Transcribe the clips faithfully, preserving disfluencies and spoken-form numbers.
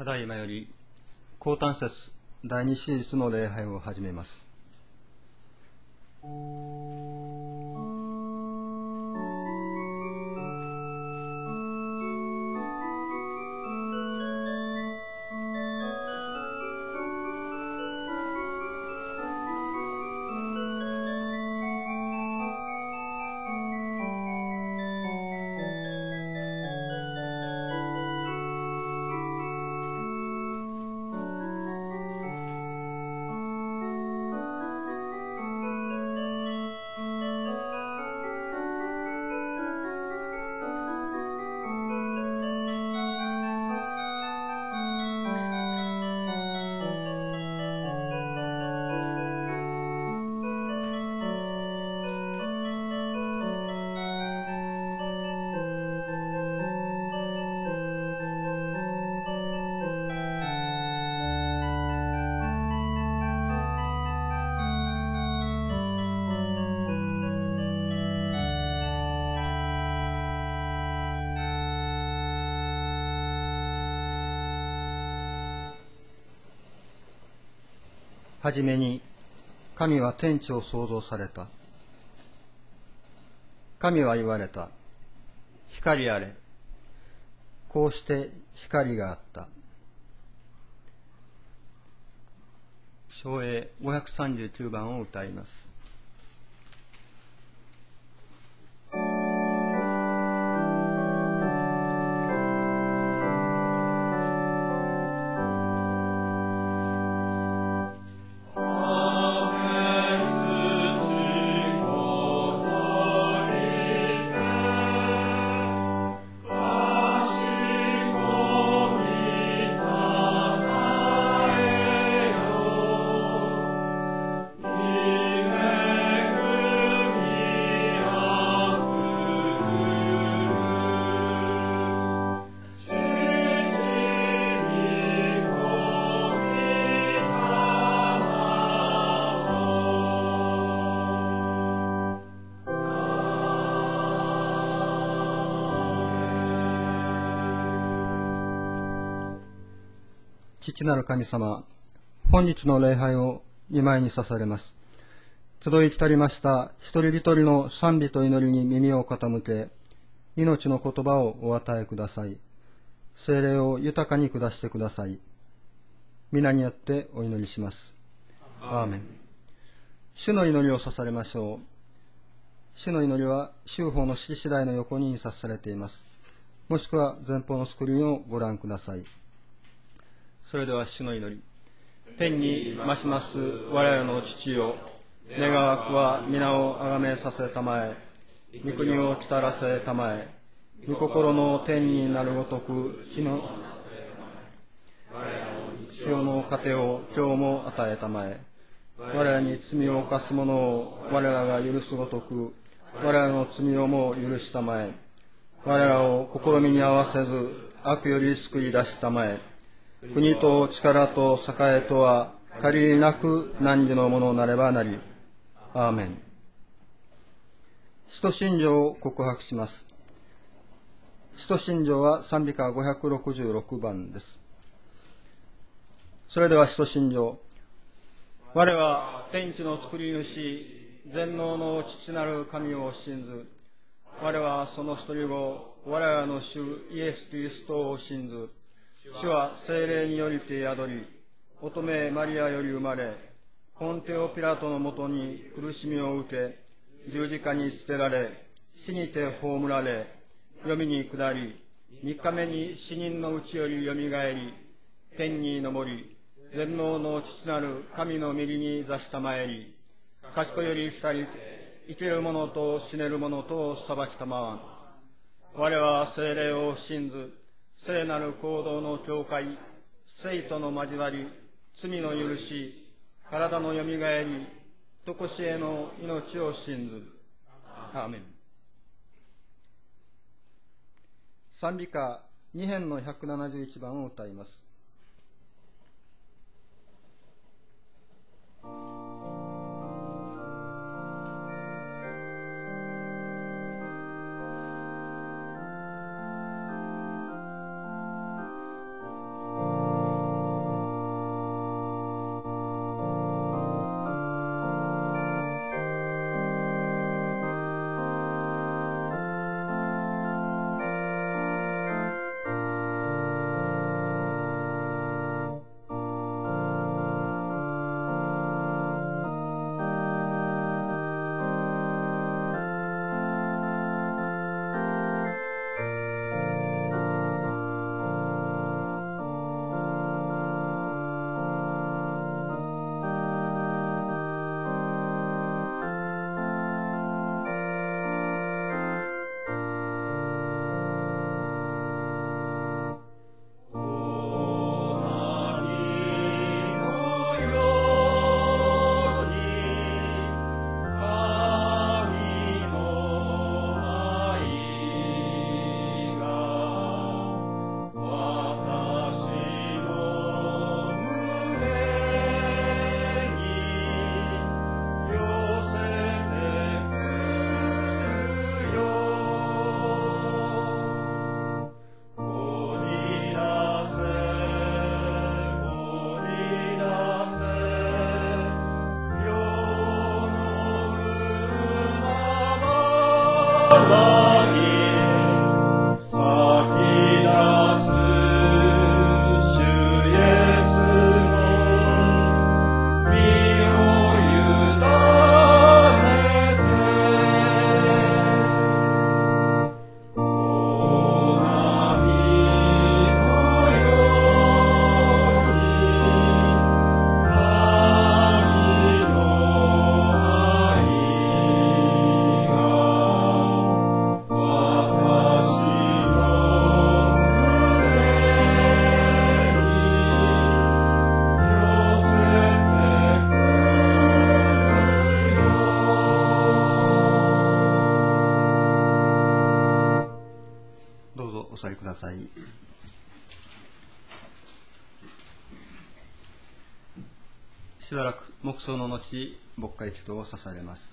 ただいまより降誕節第二手術の礼拝を始めます。はじめに、神は天地を創造された。神は言われた。光あれ。こうして光があった。唱詠ごひゃくさんじゅうきゅうばんを歌います。父なる神様、本日の礼拝を御前に捧げます。集い来たりました一人一人の賛美と祈りに耳を傾け、命の言葉をお与えください。聖霊を豊かに下してください。皆によってお祈りします。アーメン。主の祈りを捧げましょう。主の祈りは修法の式次第の横に印刷されています。もしくは前方のスクリーンをご覧ください。それでは主の祈り。天に増します我らの父よ、願わくは皆をあがめさせたまえ、御国を来たらせたまえ、御心の天になるごとく地の地上の糧を今日も与えたまえ、我らに罪を犯す者を我らが許すごとく我らの罪をも許したまえ、我らを試みに合わせず悪より救い出したまえ、国と力と栄とは限りなく汝のものなればなり。アーメン。使徒信条を告白します。使徒信条は賛美歌ごひゃくろくじゅうろくばんです。それでは使徒信条。我は天地の作り主、全能の父なる神を信ず。我はその一人子、我らの主イエス・キリストを信ず。主は聖霊によりて宿り、乙女マリアより生まれ、ポンテオピラトのもとに苦しみを受け、十字架に捨てられ、死にて葬られ、読みに下り、三日目に死人のうちよりよみがえり、天に昇り、全能の父なる神の御利に座したまえり、賢より二人、生ける者と死ねる者と裁きたまわん。我は聖霊を信ず、聖なる行動の教会、聖との交わり、罪の許し、体のよみがえり、とこしえの命を信ず。アーメン。賛美歌に編のひゃくななじゅういちばんを歌います。 さい。しばらく黙想の後、牧会祈祷を捧げます。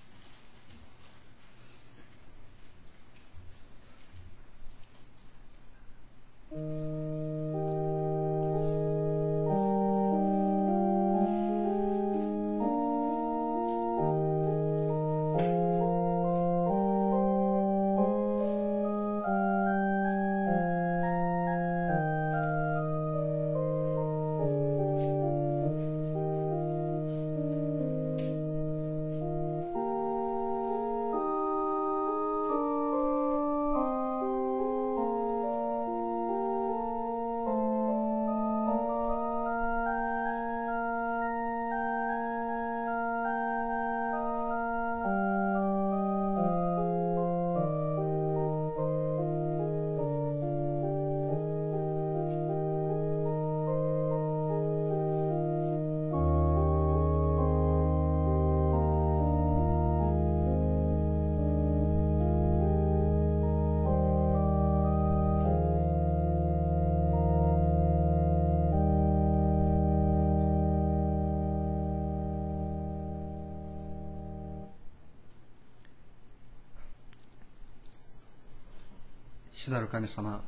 主なる神様、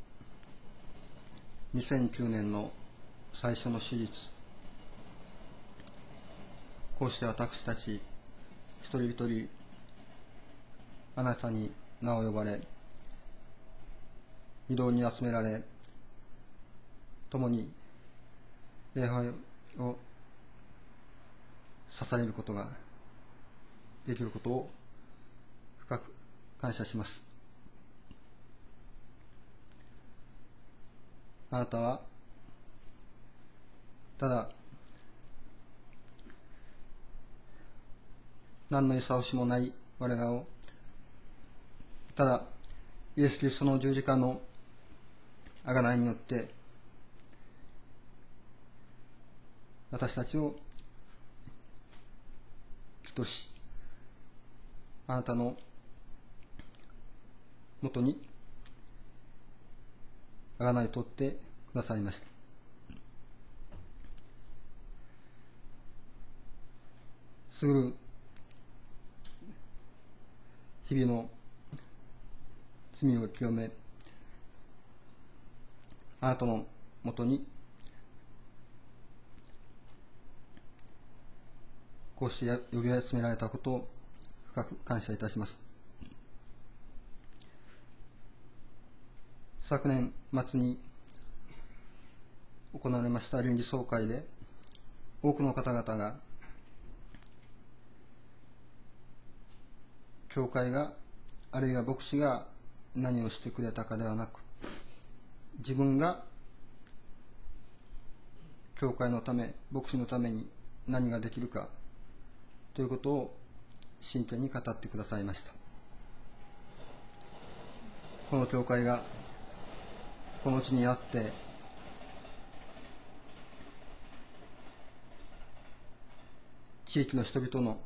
にせんきゅうねんの最初の手術、こうして私たち一人一人あなたに名を呼ばれ、御堂に集められ、共に礼拝を捧げることができることを深く感謝します。あなたはただ何の勇しもない我らを、ただイエス・キリストの十字架の贖いによって私たちを義とし、あなたのもとに贖い取ってくださいました。すぐる日々の罪を清め、あなたのもとにこうして呼び集められたことを深く感謝いたします。昨年末に行われました臨時総会で、多くの方々が教会があるいは牧師が何をしてくれたかではなく、自分が教会のため、牧師のために何ができるかということを真剣に語ってくださいました。この教会がこの地にあって地域の人々の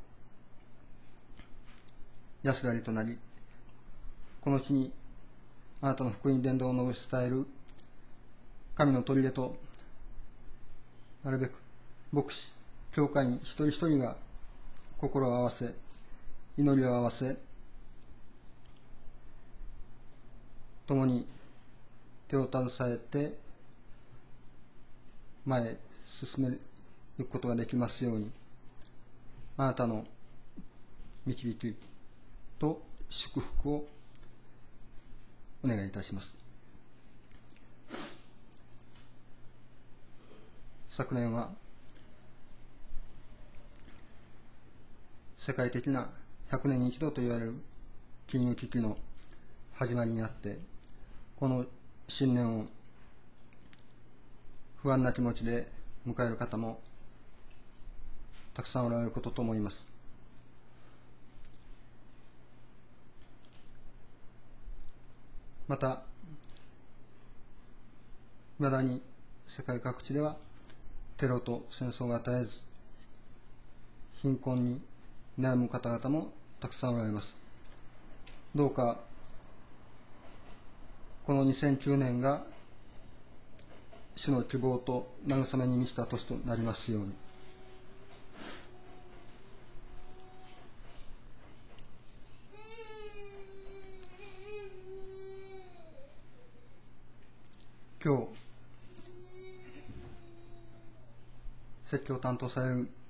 安らぎとなり、この地にあなたの福音伝道を伝える神の砦となるべく牧師、教会員一人一人が心を合わせ、祈りを合わせ、共に手を携えて前へ進めることができますように、あなたの導きと祝福をお願いいたします。昨年は世界的なひゃくねんに一度と言われる金融危機の始まりにあって、この新年を不安な気持ちで迎える方もたくさんおられることと思います。また、未だに世界各地ではテロと戦争が絶えず、貧困に悩む方々もたくさんおられます。どうかこのにせんきゅうねんが主の希望と慰めに満ちた年となりますように。今日説教を担当される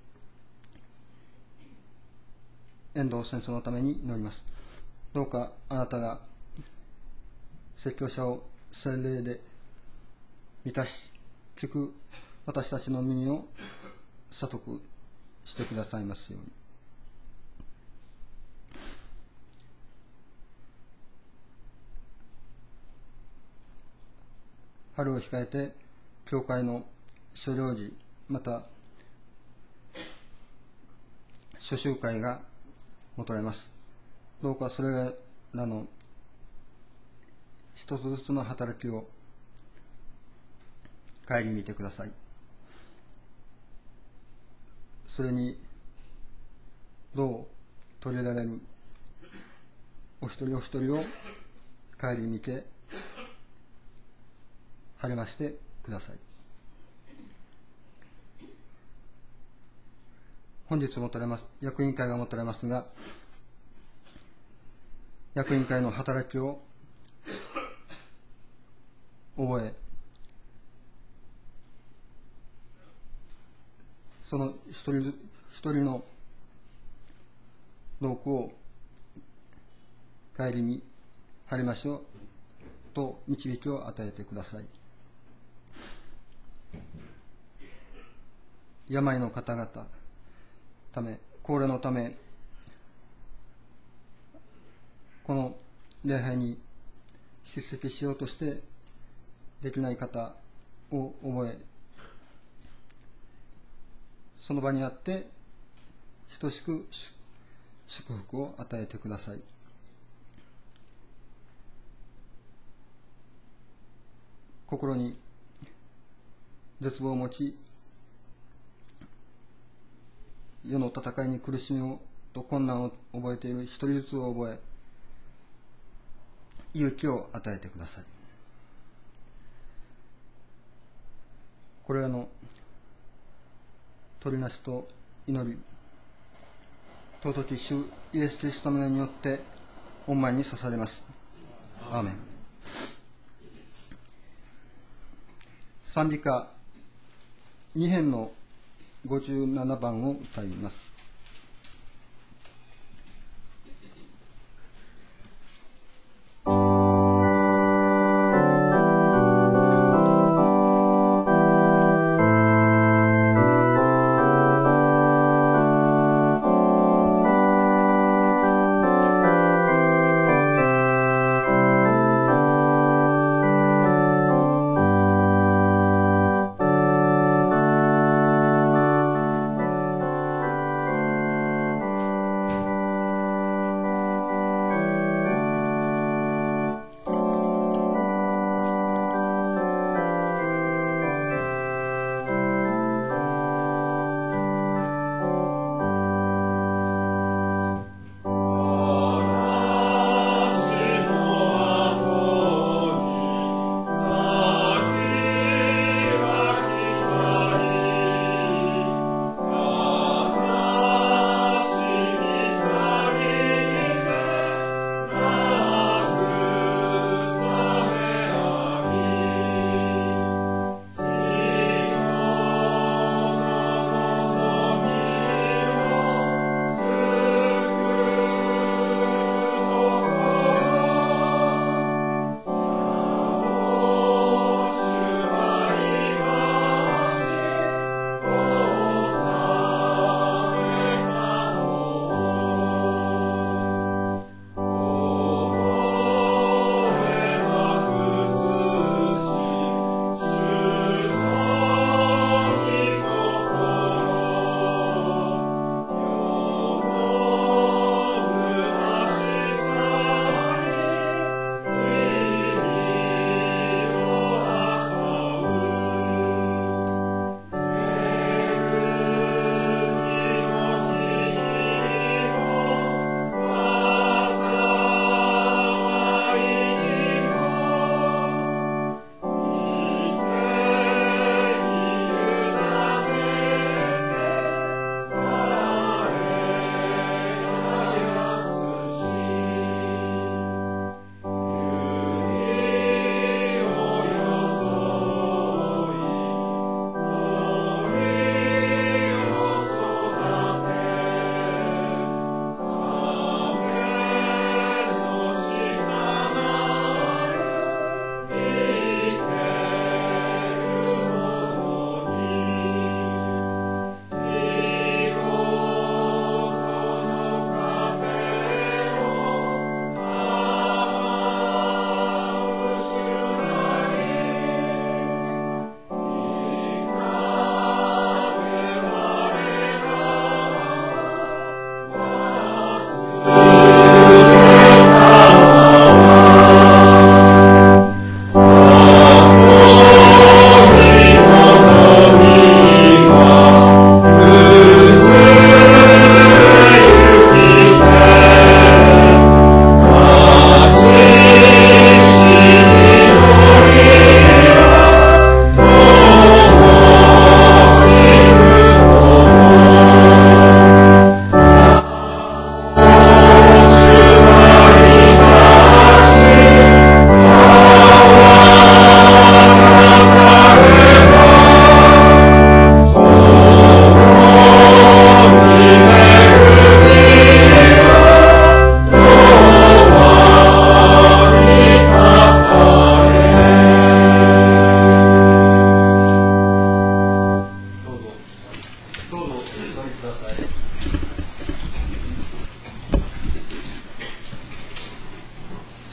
遠藤先生のために祈ります。どうかあなたが説教者を聖霊で満たし、聞く私たちの耳を悟くしてくださいますように。春を控えて教会の諸領事、また諸集会が持たれます。どうかそれらの一つずつの働きを顧みてください。それにどう取り入れられるお一人お一人を顧みて励ましてください。本日持たれます役員会が持たれますが、役員会の働きを覚え、その一人ず一人の動向を顧み励ましをと導きを与えてください。病の方々ため、高齢のため、この礼拝に出席しようとしてできない方を覚え、その場にあって等しく祝福を与えてください。心に絶望を持ち、世の戦いに苦しみをと困難を覚えている一人ずつを覚え、勇気を与えてください。これらの取りなしと祈り、尊き主イエス・キリストの名によって御前に捧げます。アーメン。賛美歌に編のごじゅうななばんを歌います。 「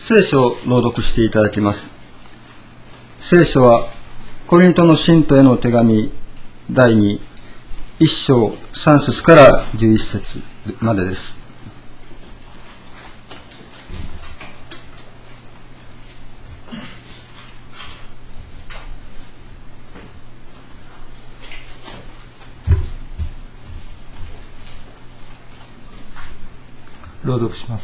聖書を朗読していただきます。聖書はコリントの信徒への手紙だいに、いっ章さん節からじゅういち節までです。 朗読します。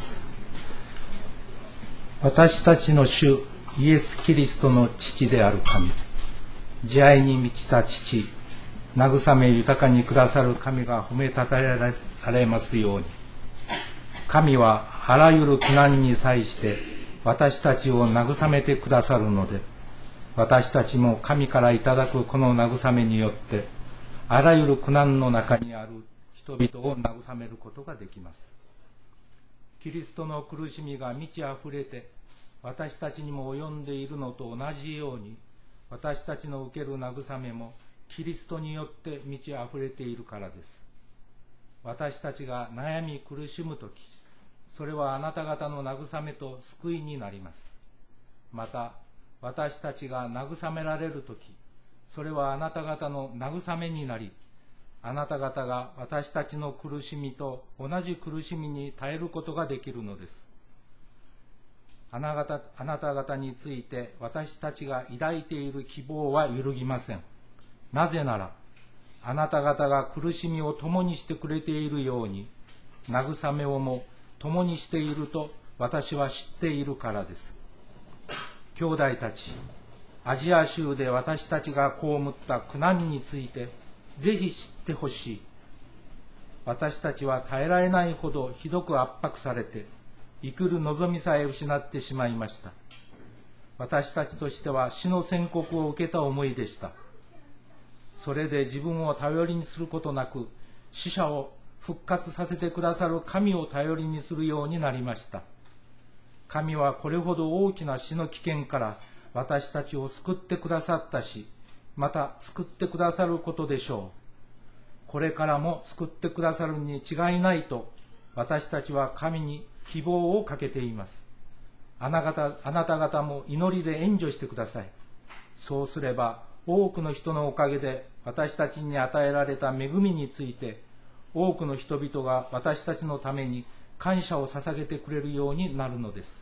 私たちの主イエス・キリストの父である神、慈愛に満ちた父、慰め豊かにくださる神が褒めたたえられますように。神はあらゆる苦難に際して私たちを慰めてくださるので、私たちも神からいただくこの慰めによってあらゆる苦難の中にある人々を慰めることができます。キリストの苦しみが満ち溢れて私たちにも及んでいるのと同じように、私たちの受ける慰めもキリストによって満ち溢れているからです。私たちが悩み苦しむとき、それはあなた方の慰めと救いになります。また私たちが慰められるとき、それはあなた方の慰めになり、あなた方が私たちの苦しみと同じ苦しみに耐えることができるのです。あなた方、あなた方について私たちが抱いている希望は揺るぎません。なぜなら、あなた方が苦しみを共にしてくれているように、慰めをも共にしていると私は知っているからです。兄弟たち、アジア州で私たちが被った苦難についてぜひ知ってほしい。私たちは耐えられないほどひどく圧迫されて、生きる望みさえ失ってしまいました。私たちとしては死の宣告を受けた思いでした。それで自分を頼りにすることなく、死者を復活させてくださる神を頼りにするようになりました。神はこれほど大きな死の危険から私たちを救ってくださったし、また救ってくださることでしょう。これからも救ってくださるに違いないと私たちは神に希望をかけています。あなた方、あなた方も祈りで援助してください。そうすれば多くの人のおかげで私たちに与えられた恵みについて、多くの人々が私たちのために感謝を捧げてくれるようになるのです。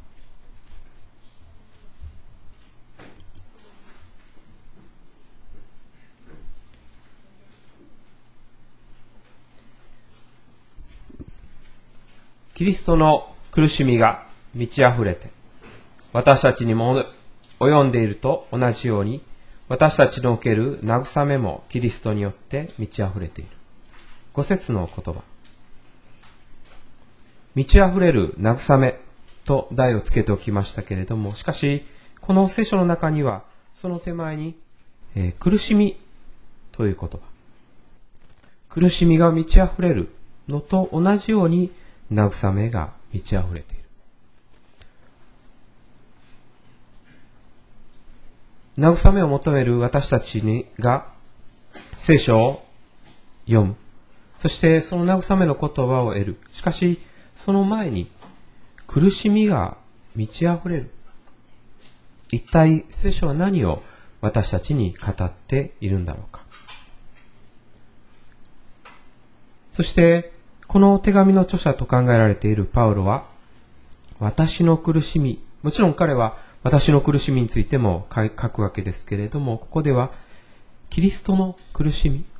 キリストの苦しみが満ち溢れて、私たちにも及んでいると同じように、私たちの受ける慰めもキリストによって満ち溢れている。ご節の言葉。満ち溢れる慰めと題をつけておきましたけれども、しかし、この聖書の中には、その手前に、えー、苦しみという言葉。苦しみが満ち溢れるのと同じように、慰めが満ち溢れている。慰めを求める私たちにが聖書を読む。そしてその慰めの言葉を得る。しかしその前に苦しみが満ち溢れる。一体聖書は何を私たちに語っているんだろうか。そしてこの手紙の著者と考えられているパウロは、私の苦しみ、もちろん彼は私の苦しみについても書くわけですけれども、ここではキリストの苦しみ、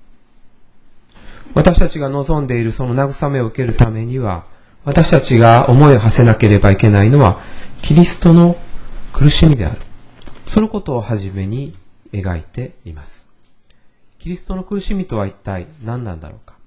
私たちが望んでいるその慰めを受けるためには、私たちが思いを馳せなければいけないのはキリストの苦しみである。そのことをはじめに描いています。キリストの苦しみとは一体何なんだろうか。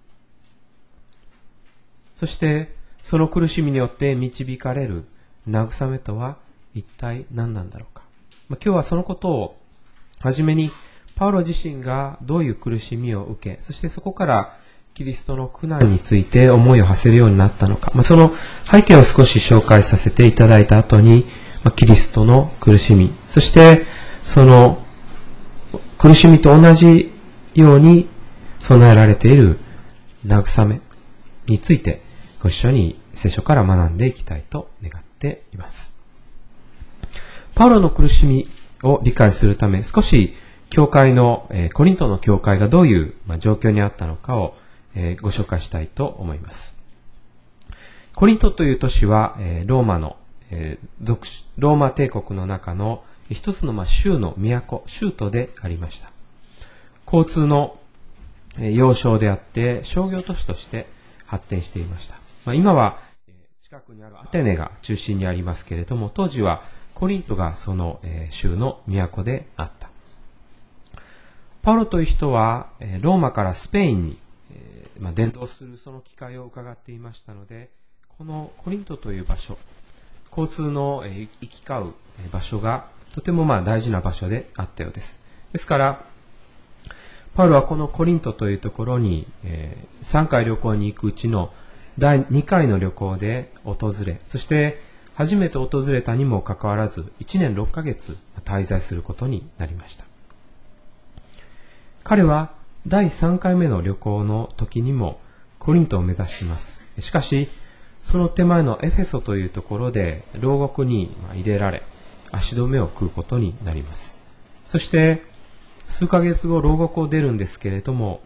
そしてその苦しみによって導かれる慰めとは一体何なんだろうか。まあ、今日はそのことをはじめにパウロ自身がどういう苦しみを受け、そしてそこからキリストの苦難について思いを馳せるようになったのか、まあ、その背景を少し紹介させていただいた後に、まあ、キリストの苦しみ、そしてその苦しみと同じように備えられている慰めについてご一緒に聖書から学んでいきたいと願ってっています。パウロの苦しみを理解するため、少し教会の、えー、コリントの教会がどういう、まあ、状況にあったのかを、えー、ご紹介したいと思います。コリントという都市は、えー、ローマの、えー、ローマ帝国の中の一つの、まあ、州の都、州都でありました。交通の、えー、要衝であって、商業都市として発展していました。まあ、今は、えー、近くにあるアテネが中心にありますけれども、当時はコリントがその、えー、州の都であった。パウロという人は、えー、ローマからスペインに、えーまあ、伝道するその機会を伺っていましたので、このコリントという場所、交通の、えー、行き交う場所がとてもまあ大事な場所であったようです。ですから、パウロはこのコリントというところに、えー、さんかい旅行に行くうちのだいにかいの旅行で訪れ、そして初めて訪れたにもかかわらずいちねんろっかげつ滞在することになりました。彼はだいさんかいめの旅行の時にもコリントを目指します。しかし、その手前のエフェソというところで牢獄に入れられ、足止めを食うことになります。そして、数ヶ月後牢獄を出るんですけれども、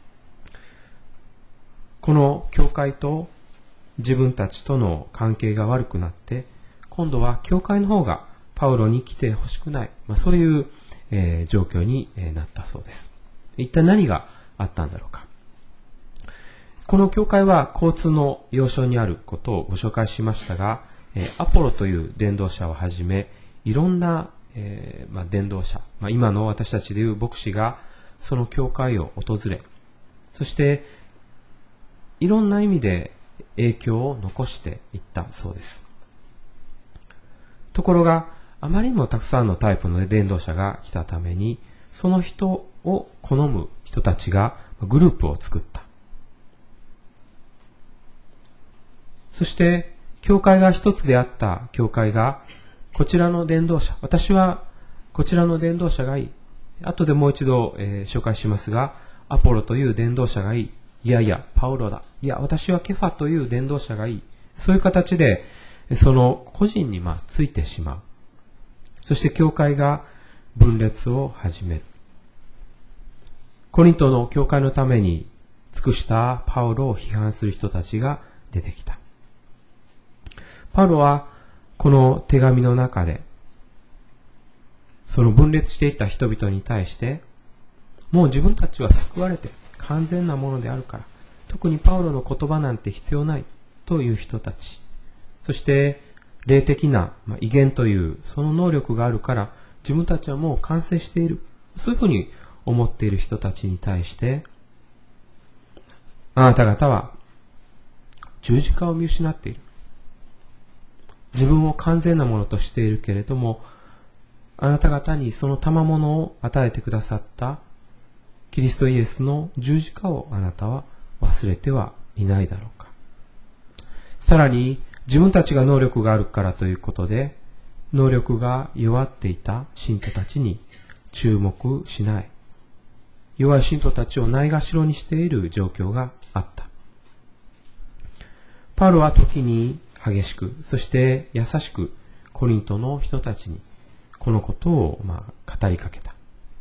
この教会と自分たちとの関係が悪くなって、今度は教会の方がパウロに来てほしくない、まあ、そういう、えー、状況になったそうです。一体何があったんだろうか。この教会は交通の要衝にあることをご紹介しましたが、アポロという伝道者をはじめ、いろんな、えーまあ、伝道者、まあ、今の私たちでいう牧師がその教会を訪れ、そしていろんな意味で影響を残していったそうです。ところが、あまりにもたくさんのタイプの伝道者が来たために、その人を好む人たちがグループを作った。そして、教会が一つであった教会が、こちらの伝道者、私はこちらの伝道者がいい。後でもう一度、えー、紹介しますが、アポロという伝道者がいい。いやいや、パウロだ。いや、私はケファという伝道者がいい。そういう形で、その個人にまあついてしまう。そして教会が分裂を始める。コリントの教会のために尽くしたパウロを批判する人たちが出てきた。パウロはこの手紙の中で、その分裂していった人々に対して、もう自分たちは救われて完全なものであるから、特にパウロの言葉なんて必要ないという人たち、そして霊的な威厳というその能力があるから、自分たちはもう完成している。そういうふうに思っている人たちに対して、あなた方は十字架を見失っている。自分を完全なものとしているけれども、あなた方にその賜物を与えてくださったキリストイエスの十字架をあなたは忘れてはいないだろうか。さらに自分たちが能力があるからということで、能力が弱っていた信徒たちに注目しない。弱い信徒たちをないがしろにしている状況があった。パウロは時に激しく、そして優しくコリントの人たちにこのことをまあ語りかけた。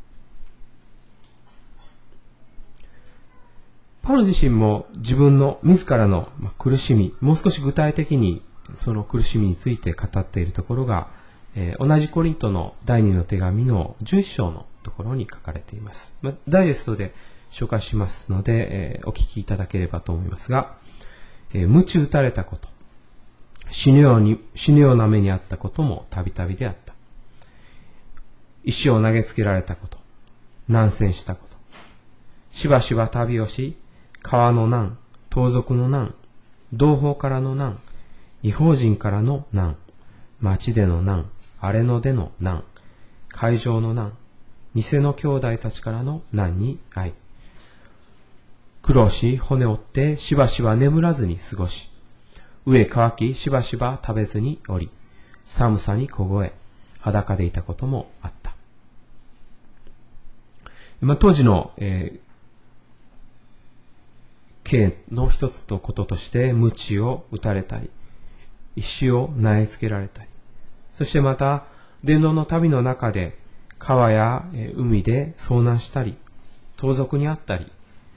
パウロ自身も自分の自らの苦しみ、もう少し具体的にその苦しみについて語っているところが、えー、同じコリントの第二の手紙のじゅういっ章のところに書かれています。まあ、ダイジェストで紹介しますので、えー、お聞きいただければと思いますが、えー、鞭打たれたこと、死ぬように、死ぬような目にあったこともたびたびであった。石を投げつけられたこと、難戦したこと、しばしば旅をし、川の難、盗賊の難、同胞からの難、異邦人からの難、町での難、荒れ野での難、海上の難、偽の兄弟たちからの難に遭い、苦労し骨折ってしばしば眠らずに過ごし、飢え乾きしばしば食べずにおり、寒さに凍え、裸でいたこともあった。まあ、当時の、えー刑の一つとこととして鞭を打たれたり、 石を投げつけられたり、そしてまた伝道の旅の中で川や海で遭難したり、盗賊にあったり、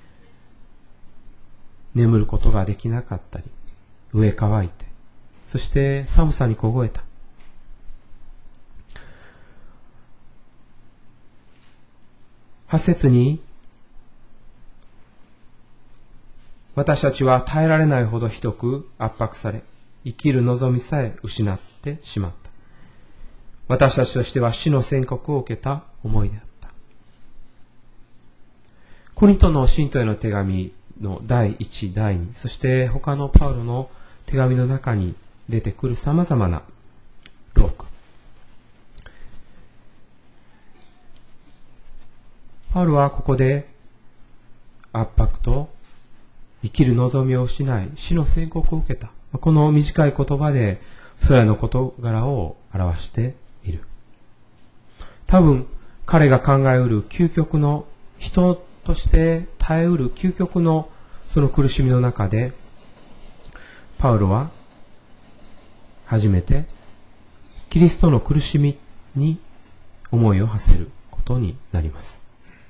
眠ることができなかったり、飢え乾いて、そして寒さに凍えた。はち節に、私たちは耐えられないほどひどく圧迫され、生きる望みさえ失ってしまった。私たちとしては死の宣告を受けた思いであった。コリントの信徒への手紙のだいいち、だいに、そして他のパウロの手紙の中に出てくる様々なローク。パウロはここで圧迫と生きる望みを失い、死の宣告を受けた。この短い言葉でそれらの事柄を表している。多分彼が考えうる究極の、人として耐えうる究極のその苦しみの中で、パウロは初めてキリストの苦しみに思いを馳せることになります。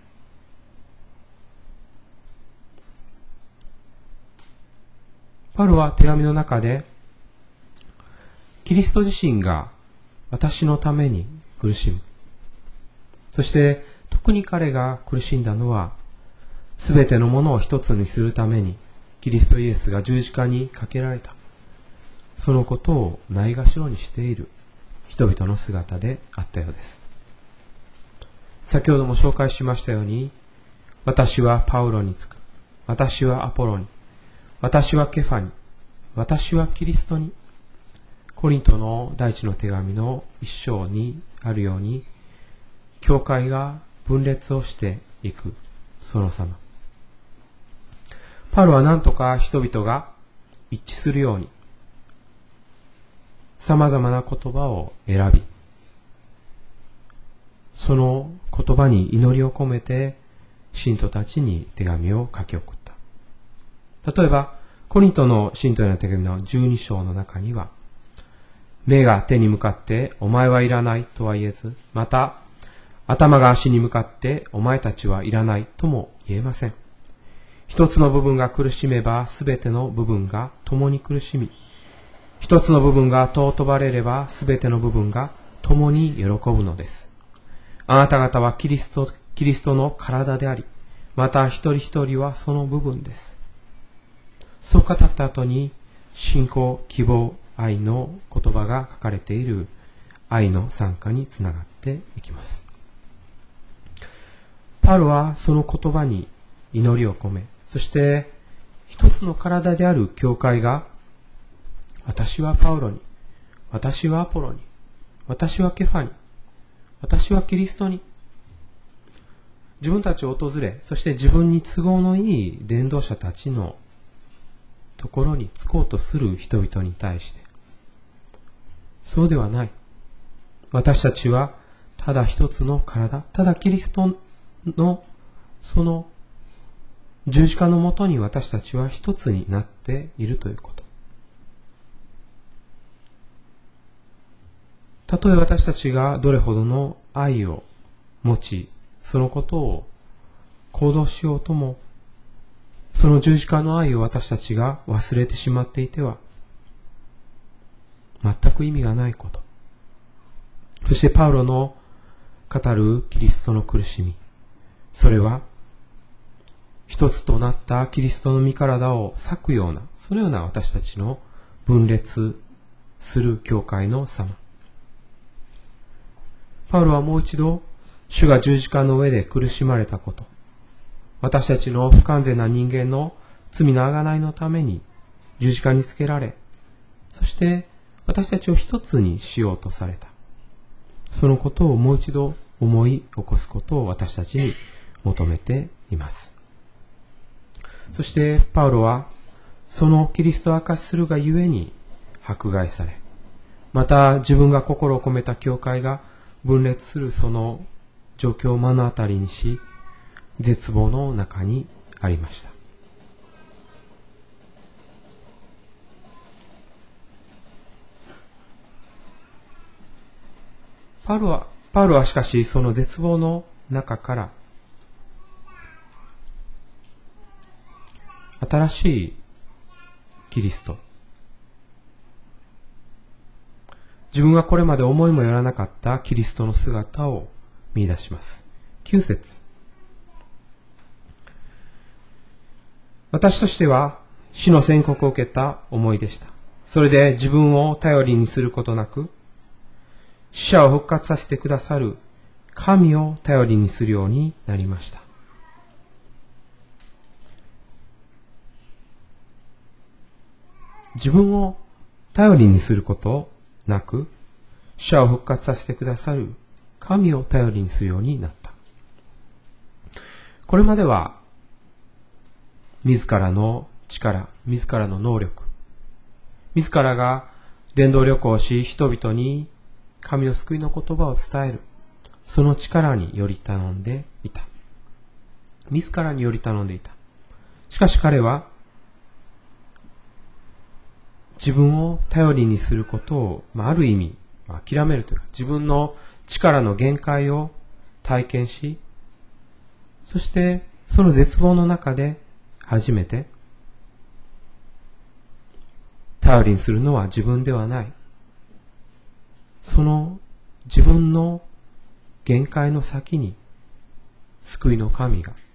パウロは手紙の中で、キリスト自身が私のために苦しむ。そして特に彼が苦しんだのは、すべてのものを一つにするためにキリストイエスが十字架にかけられた。そのことをないがしろにしている人々の姿であったようです。先ほども紹介しましたように、私はパウロにつく。私はアポロに。私はケファに、私はキリストに。コリントの第一の手紙の一章にあるように、教会が分裂をしていくその様。パウロは何とか人々が一致するように、様々な言葉を選び、その言葉に祈りを込めて信徒たちに手紙を書き送った。例えば、コリントの信徒への手紙のじゅうに章の中には、目が手に向かってお前はいらないとは言えず、また頭が足に向かってお前たちはいらないとも言えません。一つの部分が苦しめばすべての部分が共に苦しみ、一つの部分が尊ばれればすべての部分が共に喜ぶのです。あなた方はキリスト、キリストの体であり、また一人一人はその部分です。そう語った後に、信仰、希望、愛の言葉が書かれている愛の賛歌につながっていきます。パウロはその言葉に祈りを込め、そして一つの体である教会が、私はパウロに、私はアポロに、私はケファに、私はキリストに、自分たちを訪れ、そして自分に都合のいい伝道者たちのところに着こうとする人々に対して、そうではない。私たちはただ一つの体、ただキリストのその十字架のもとに私たちは一つになっているということ。たとえ私たちがどれほどの愛を持ち、そのことを行動しようとも、その十字架の愛を私たちが忘れてしまっていては、全く意味がないこと。そしてパウロの語るキリストの苦しみ、それは一つとなったキリストの御体を裂くような、そのような私たちの分裂する教会の様。パウロはもう一度、主が十字架の上で苦しまれたこと、私たちの不完全な人間の罪の贖いのために十字架につけられ、そして私たちを一つにしようとされた。そのことをもう一度思い起こすことを私たちに求めています。そしてパウロはそのキリストを証しするがゆえに迫害され、また自分が心を込めた教会が分裂するその状況を目の当たりにし、絶望の中にありました。 パウロは、パウロはしかしその絶望の中から新しいキリスト、自分はこれまで思いもよらなかったキリストの姿を見出します。きゅう節、私としては死の宣告を受けた思いでした。それで自分を頼りにすることなく、死者を復活させてくださる神を頼りにするようになりました。自分を頼りにすることなく、死者を復活させてくださる神を頼りにするようになった。これまでは自らの力、自らの能力、自らが伝道旅行をし、人々に神の救いの言葉を伝える、その力により頼んでいた。自らにより頼んでいた。しかし彼は自分を頼りにすることを、まあ、ある意味諦めるというか、自分の力の限界を体験し、そしてその絶望の中で初めて頼りにするのは自分ではない、その自分の限界の先に救いの神が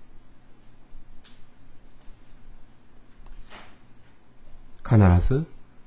必ず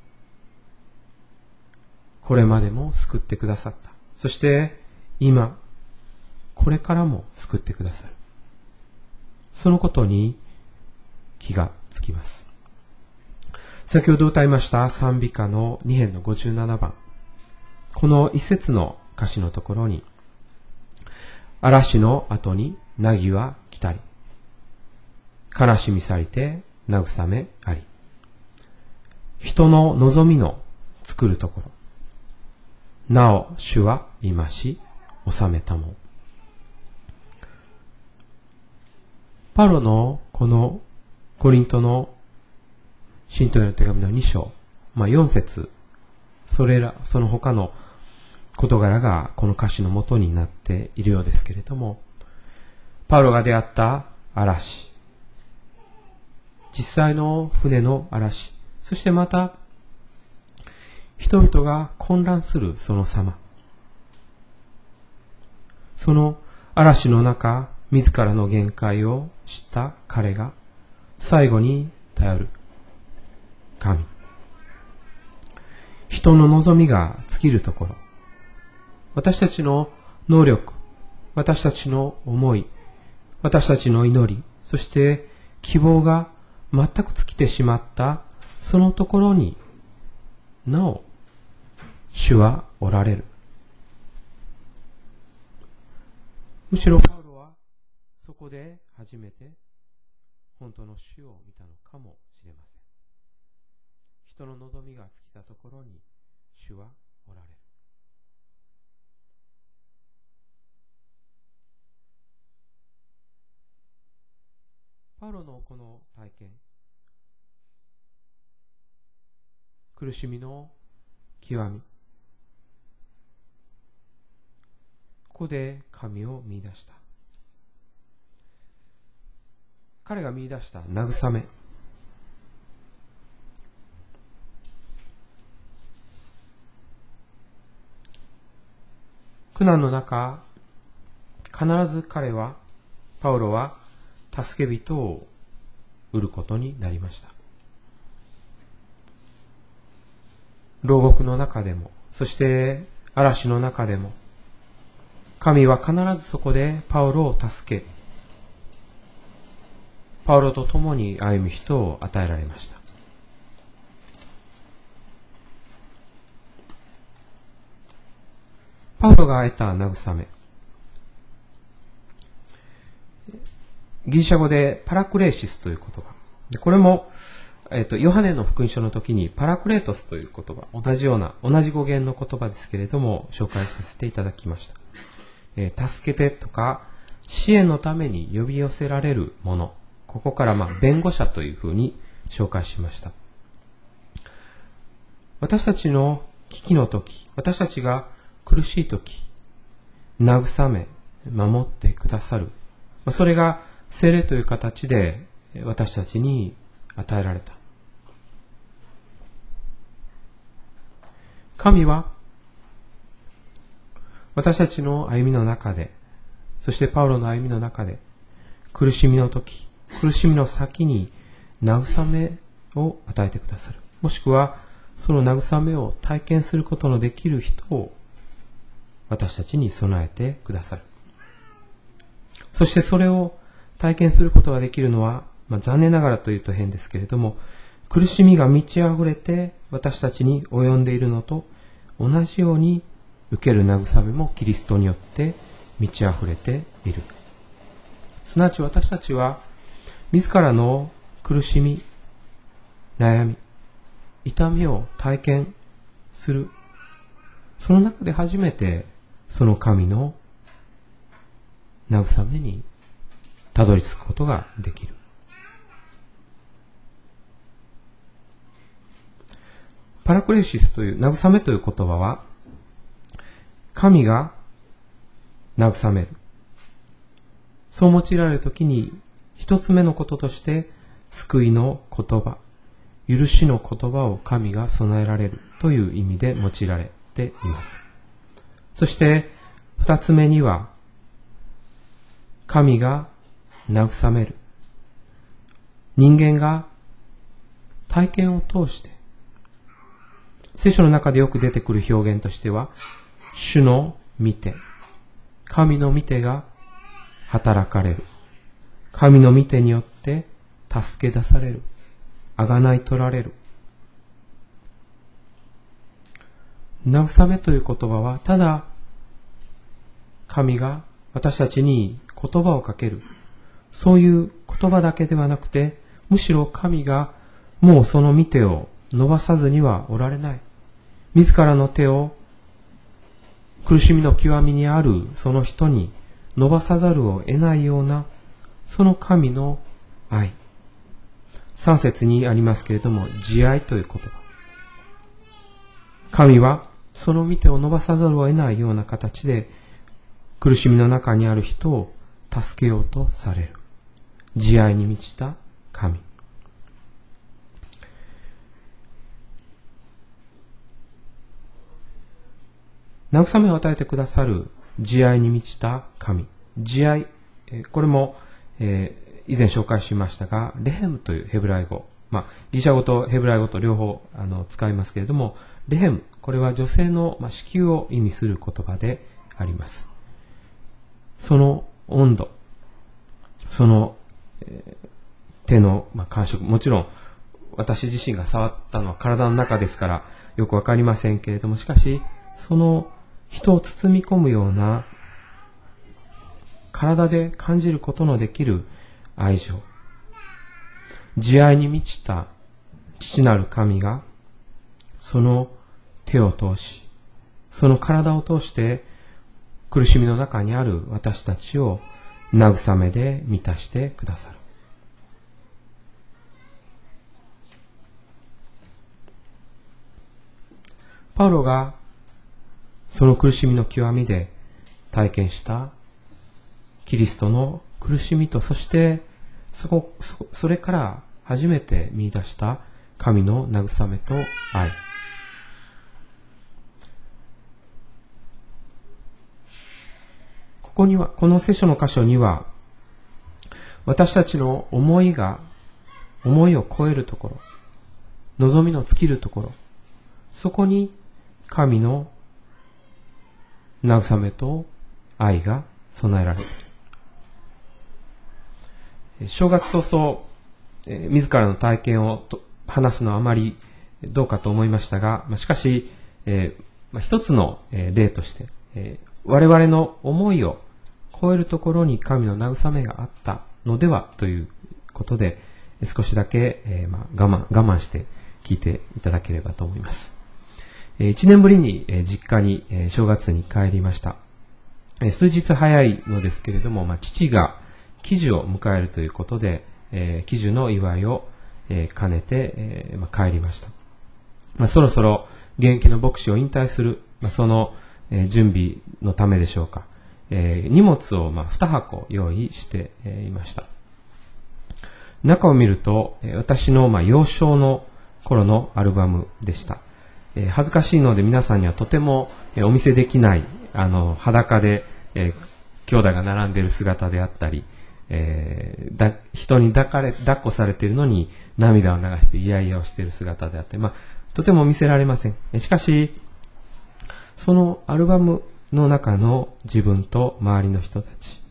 これまでも救ってくださった。そして今これからも救ってくださる。そのことに気がつきます。先ほど歌いました賛美歌のに編のごじゅうななばん、この一節の歌詞のところに、嵐の後に凪は来たり、悲しみ去りて慰めあり、人の望みの作るところ、なお主は今し収めたも。パウロのこのコリントの信徒への手紙のに章、まあよん節、それら、その他の事柄がこの歌詞の元になっているようですけれども、パウロが出会った嵐、実際の船の嵐、そしてまた人々が混乱するその様、その嵐の中、自らの限界を知った彼が最後に頼る神、人の望みが尽きるところ、私たちの能力、私たちの思い、私たちの祈り、そして希望が全く尽きてしまったそのところになお主はおられる。むしろパウロはそこで初めて本当の主を見たのかもしれません。人の望みが尽きたところに主はおられる。パウロのこの体験、苦しみの極み、ここで神を見出した。彼が見出した慰め、苦難の中、必ず彼は、パウロは助け人を売ることになりました。牢獄の中でも、そして嵐の中でも、神は必ずそこでパウロを助け、パウロと共に歩む人を与えられました。パウロが得た慰め、ギリシャ語でパラクレーシスという言葉、これも、えっと、ヨハネの福音書の時にパラクレートスという言葉、同じような同じ語源の言葉ですけれども紹介させていただきました。えー、助けてとか支援のために呼び寄せられるもの、ここからまあ弁護者というふうに紹介しました。私たちの危機の時、私たちが苦しい時、 慰め、守ってくださる。それが聖霊という形で私たちに与えられた。神は私たちの歩みの中で、そしてパウロの歩みの中で、苦しみの時、苦しみの先に慰めを与えてくださる。もしくは、その慰めを体験することのできる人を私たちに備えてくださる。そしてそれを体験することができるのは、まあ、残念ながらというと変ですけれども、苦しみが満ち溢れて私たちに及んでいるのと同じように受ける慰めもキリストによって満ち溢れている。すなわち私たちは自らの苦しみ、悩み、痛みを体験する。その中で初めてその神の慰めにたどり着くことができる。パラクレシスという慰めという言葉は、神が慰める。そう用いられるときに一つ目のこととして救いの言葉、許しの言葉を神が備えられるという意味で用いられています。そして二つ目には、神が慰める。人間が体験を通して、聖書の中でよく出てくる表現としては、主の御手、神の御手が働かれる。神の御手によって助け出される。あがない取られる。慰めという言葉は、ただ神が私たちに言葉をかける、そういう言葉だけではなくて、むしろ神がもうその御手を伸ばさずにはおられない。自らの手を苦しみの極みにあるその人に伸ばさざるを得ないような、その神の愛。三節にありますけれども、慈愛という言葉。神はその御手を伸ばさざるを得ないような形で、苦しみの中にある人を助けようとされる。慈愛に満ちた神。慰めを与えてくださる慈愛に満ちた神。慈愛、これも、えー以前紹介しましたが、レヘムというヘブライ語、まあ、ギリシャ語とヘブライ語と両方あの使いますけれども、レヘム、これは女性の、まあ、子宮を意味する言葉であります。その温度、その、えー、手の、まあ、感触、もちろん私自身が触ったのは体の中ですからよくわかりませんけれども、しかしその人を包み込むような体で感じることのできる愛情、慈愛に満ちた父なる神がその手を通し、その体を通して苦しみの中にある私たちを慰めで満たしてくださる。パウロがその苦しみの極みで体験したキリストの苦しみと、そしてそこ、そ、それから初めて見出した神の慰めと愛。ここには、この聖書の箇所には、私たちの思いが、思いを超えるところ、望みの尽きるところ、そこに神の慰めと愛が備えられる。正月早々、えー、自らの体験をと話すのはあまりどうかと思いましたが、まあ、しかし、えーまあ、一つの、えー、例として、えー、我々の思いを超えるところに神の慰めがあったのではということで、少しだけ、えーまあ、我慢、我慢して聞いていただければと思います。えー、一年ぶりに、えー、実家に、えー、正月に帰りました。えー、数日早いのですけれども、まあ、父が喜寿を迎えるということで、えー、喜寿の祝いを、えー、兼ねて、えーまあ、帰りました。まあ、そろそろ現役の牧師を引退する、まあ、その、えー、準備のためでしょうか、 えー、荷物をまあに箱用意していました。中を見ると、私のまあ幼少の頃のアルバムでした。えー、恥ずかしいので皆さんにはとてもお見せできない、あの、裸で、えー、兄弟が並んでいる姿であったり、えー、だ人に抱かれ、抱っこされているのに涙を流してイヤイヤをしている姿であったり、まあ、とても見せられません。しかし、そのアルバムの中の自分と周りの人たち。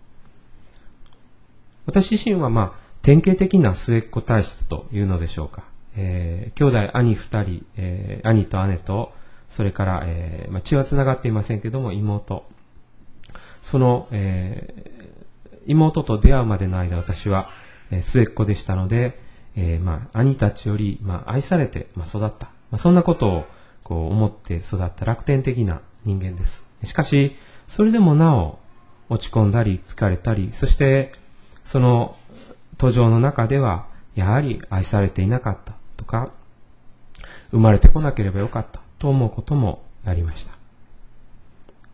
私自身はまあ、典型的な末っ子体質というのでしょうか。えー、兄弟兄二人、えー、兄と姉と、それから、えーまあ、血は繋がっていませんけども、妹。その、えー、妹と出会うまでの間、私は、えー、末っ子でしたので、えー、まあ、兄たちより、まあ、愛されて、まあ、育った。まあ、そんなことを、こう、思って育った楽天的な人間です。しかし、それでもなお、落ち込んだり、疲れたり、そして、その、途上の中では、やはり愛されていなかったとか、生まれてこなければよかったと思うこともありました。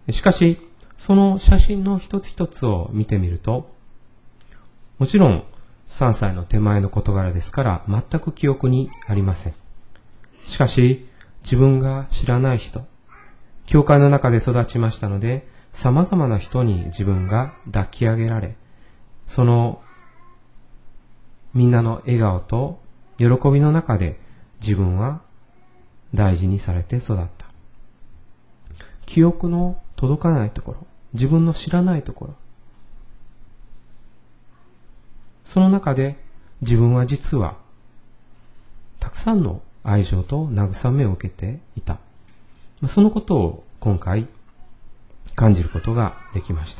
しかし、その写真の一つ一つを見てみると、もちろんさんさいの手前の事柄ですから全く記憶にありません。しかし、自分が知らない人、教会の中で育ちましたので、様々な人に自分が抱き上げられ、そのみんなの笑顔と喜びの中で自分は大事にされて育った。記憶の届かないところ、自分の知らないところ、その中で自分は実はたくさんの愛情と慰めを受けていた。そのことを今回感じることができました。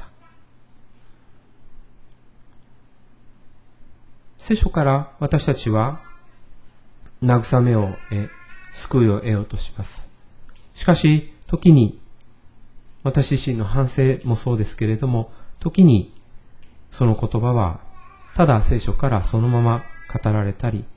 聖書から私たちは慰めを得、救いを得ようとします。しかし、時に私自身の反省もそうですけれども、時にその言葉はただ聖書からそのまま語られたり、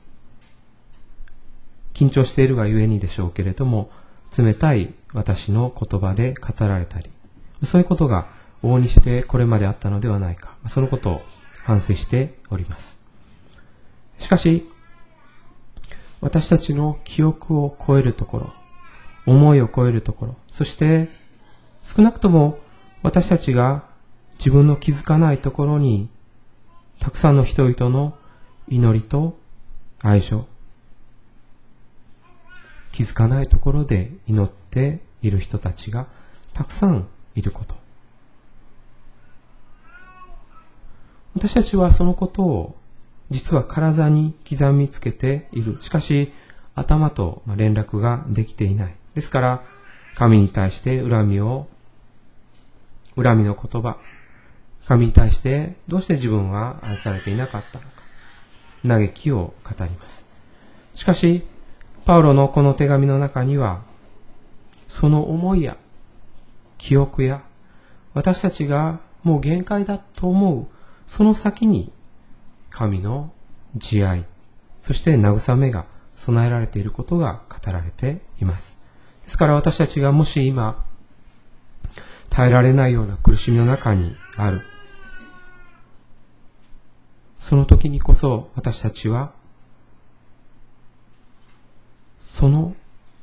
緊張しているがゆえにでしょうけれども、冷たい私の言葉で語られたり、そういうことが往々にしてこれまであったのではないか、そのことを反省しております。しかし、私たちの記憶を超えるところ、思いを超えるところ、そして少なくとも私たちが自分の気づかないところにたくさんの人々の祈りと愛情、気づかないところで祈っている人たちがたくさんいること。私たちはそのことを実は体に刻みつけている。しかし、頭と連絡ができていない。ですから、神に対して恨みを、恨みの言葉、神に対してどうして自分は愛されていなかったのか、嘆きを語ります。しかし、パウロのこの手紙の中には、その思いや記憶や、私たちがもう限界だと思う、その先に、神の慈愛、そして慰めが備えられていることが語られています。ですから私たちがもし今、耐えられないような苦しみの中にある、その時にこそ私たちは、その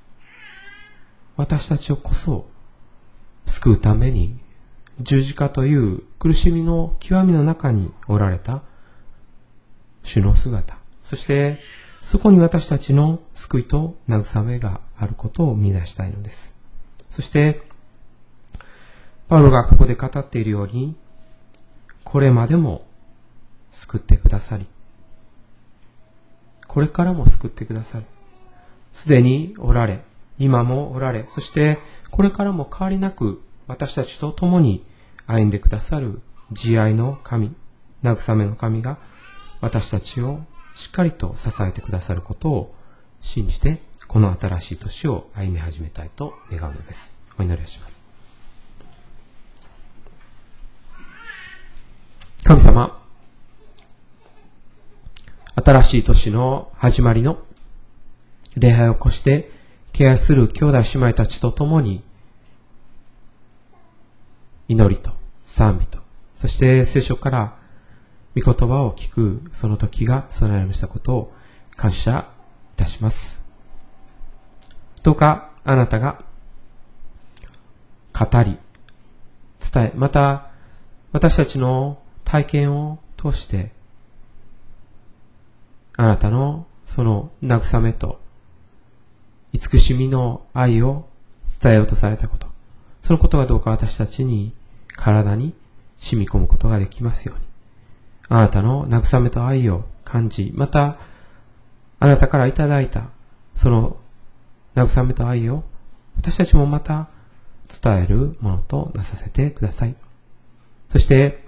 私たちをこそ救うために十字架という苦しみの極みの中におられた主の姿、そしてそこに私たちの救いと慰めがあることを見出したいのです。そしてパウロがここで語っているように、これまでも救ってくださり、これからも救ってくださり、すでにおられ、今もおられ、そしてこれからも変わりなく私たちと共に歩んでくださる慈愛の神、慰めの神が私たちをしっかりと支えてくださることを信じて、この新しい年を歩み始めたいと願うのです。お祈りをします。神様、新しい年の始まりの礼拝を起こして敬愛する兄弟姉妹たちと共に祈りと賛美と、そして聖書から御言葉を聞くその時が備えられましたことを感謝いたします。どうかあなたが語り、伝え、また私たちの体験を通してあなたのその慰めと慈しみの愛を伝えようとされたこと、そのことがどうか私たちに体に染み込むことができますように、あなたの慰めと愛を感じ、またあなたからいただいたその慰めと愛を私たちもまた伝えるものとなさせてください。そして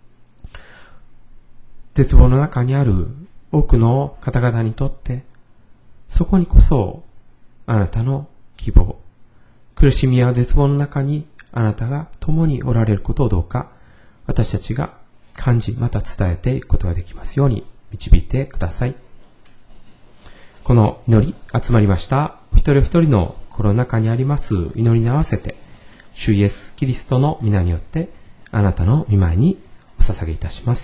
絶望の中にある多くの方々にとってそこにこそあなたの希望、苦しみや絶望の中にあなたが共におられることをどうか私たちが感じ、また伝えていくことができますように導いてください。この祈り、集まりましたお一人お一人の心の中にあります祈りに合わせて、主イエスキリストの皆によってあなたの御前にお捧げいたします。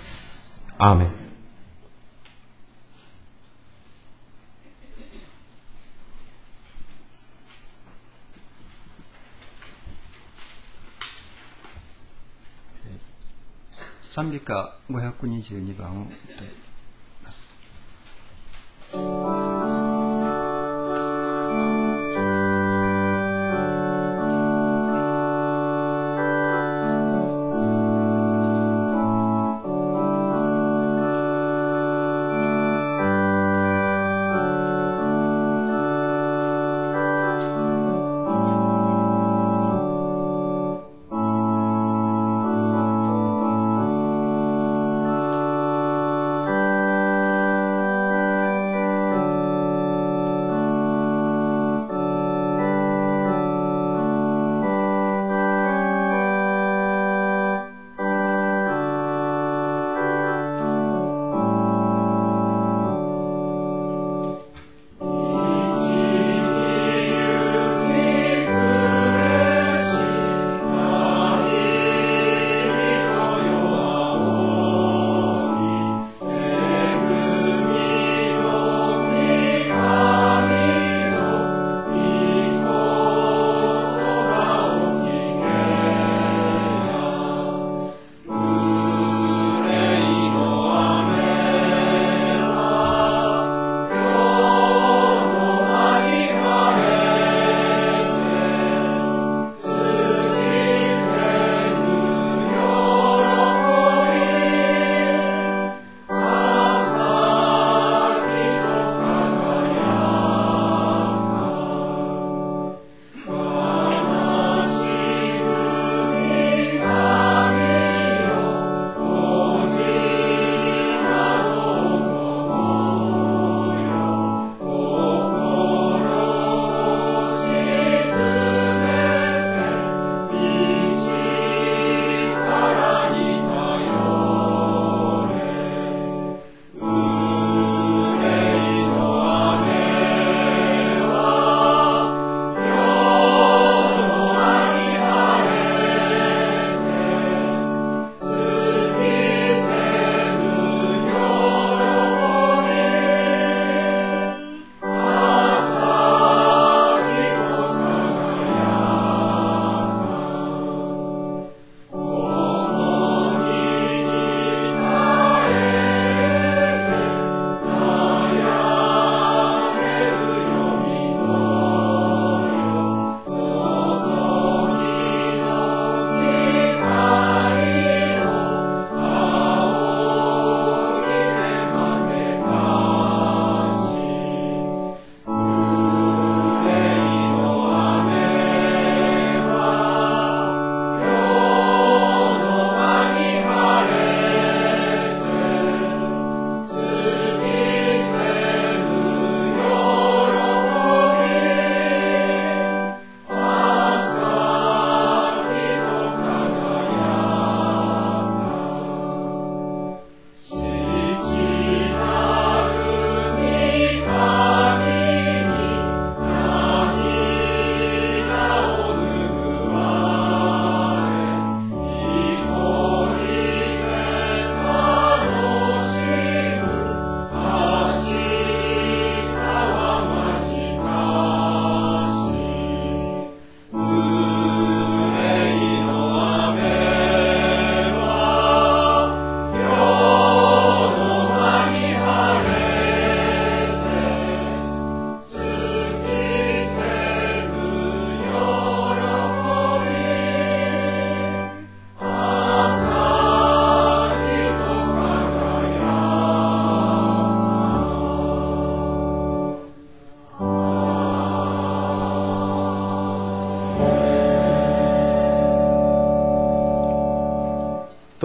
アーメン。 賛美歌ごひゃくにじゅうにばんを歌います。 「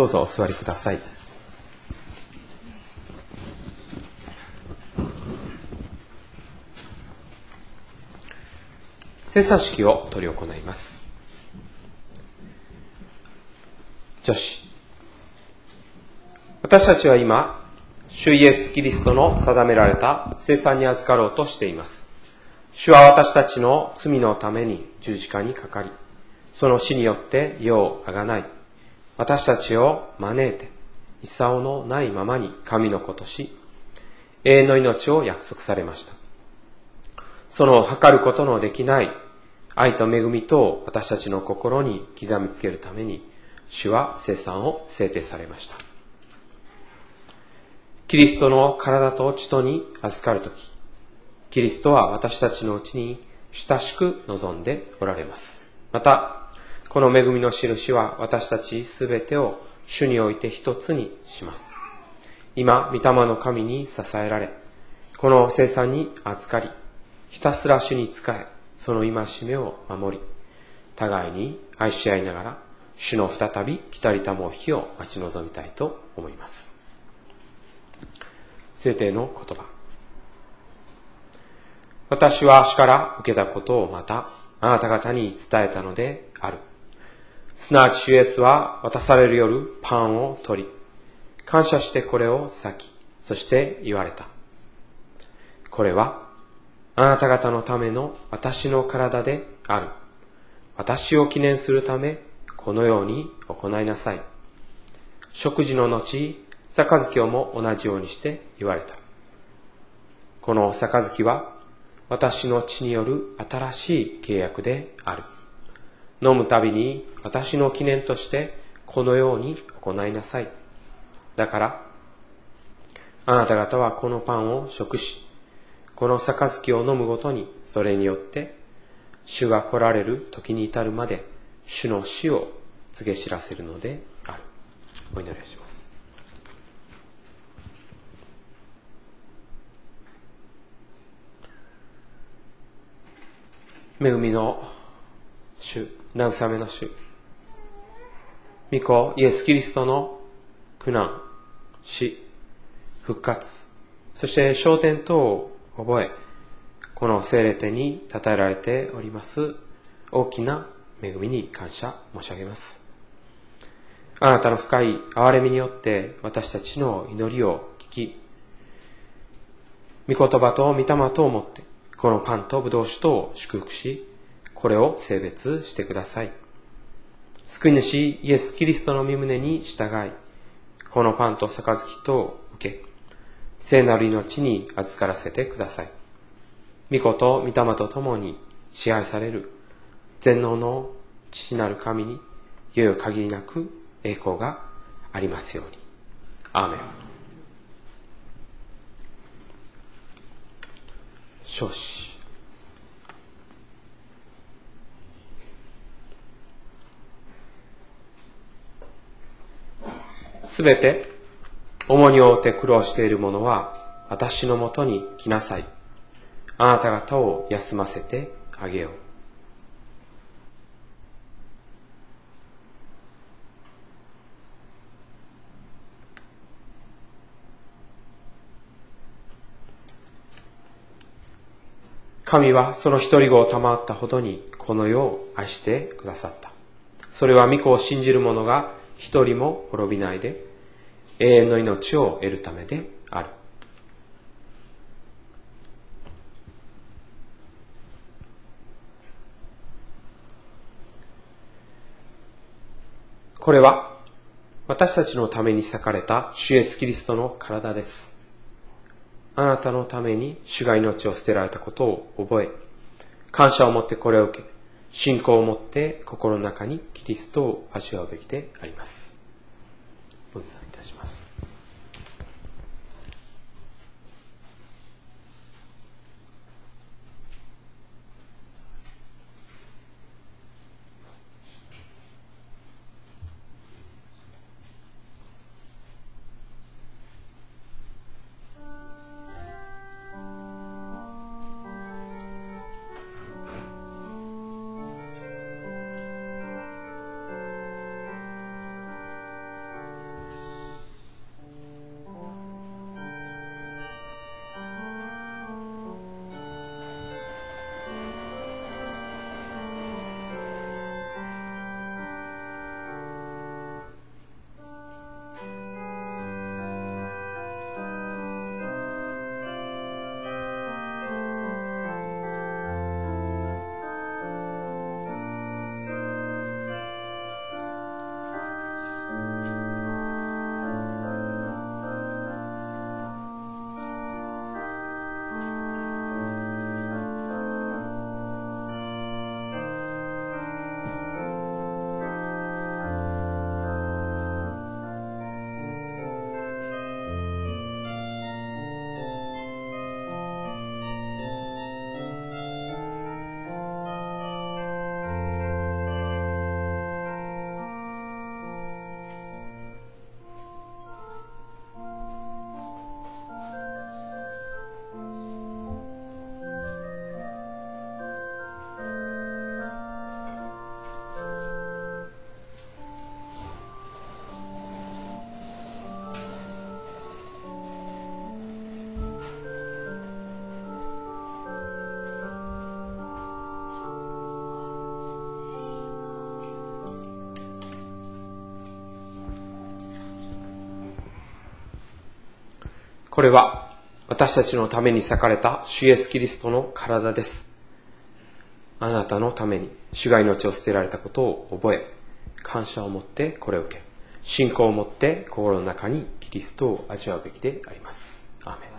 どうぞお座りください。聖餐式を執り行います。女子、私たちは今、主イエス・キリストの定められた聖餐に預かろうとしています。主は私たちの罪のために十字架にかかり、その死によって世をあがない、私たちを招いて、功のないままに神の子とし、永遠の命を約束されました。その測ることのできない愛と恵みと私たちの心に刻みつけるために、主は聖餐を制定されました。キリストの体と血とに預かるとき、キリストは私たちのうちに親しく望んでおられます。また、この恵みの印は私たちすべてを主において一つにします。今、御霊の神に支えられ、この聖餐に預かり、ひたすら主に仕え、その戒めを守り、互いに愛し合いながら、主の再び来たりたもう日を待ち望みたいと思います。聖典の言葉。私は主から受けたことをまたあなた方に伝えたのである。すなわち主イエスは渡される夜パンを取り、感謝してこれを裂き、そして言われた。これはあなた方のための私の体である。私を記念するため、このように行いなさい。食事の後、杯をも同じようにして言われた。この杯は、私の血による新しい契約である。飲むたびに私の記念としてこのように行いなさい。だから、あなた方はこのパンを食し、この杯を飲むごとに、それによって、主が来られる時に至るまで、主の死を告げ知らせるのである。お祈りをします。恵みの主、慰めの主、御子イエス・キリストの苦難、死、復活、そして昇天等を覚え、この聖霊典に称えられております大きな恵みに感謝申し上げます。あなたの深い憐れみによって私たちの祈りを聞き、御言葉と御霊とをもってこのパンと葡萄酒とを祝福し、これを聖別してください。救い主イエス・キリストの御胸に従い、このパンと杯とを受け、聖なる命に預からせてください。御子と御霊と共に支配される全能の父なる神に、いよいよ限りなく栄光がありますように。アーメン。唱詞。すべて重荷を負って苦労している者は私のもとに来なさい。あなた方を休ませてあげよう。神はその一人子を賜ったほどにこの世を愛してくださった。それは御子を信じる者が一人も滅びないで永遠の命を得るためである。これは私たちのために裂かれた主イエスキリストの体です。あなたのために主が命を捨てられたことを覚え、感謝を持ってこれを受け、信仰を持って心の中にキリストを味わうべきであります。分散いたします。 これは私たちのために裂かれた主イエスキリストの体です。あなたのために主が命を捨てられたことを覚え、感謝を持ってこれを受け、信仰を持って心の中にキリストを味わうべきであります。アーメン。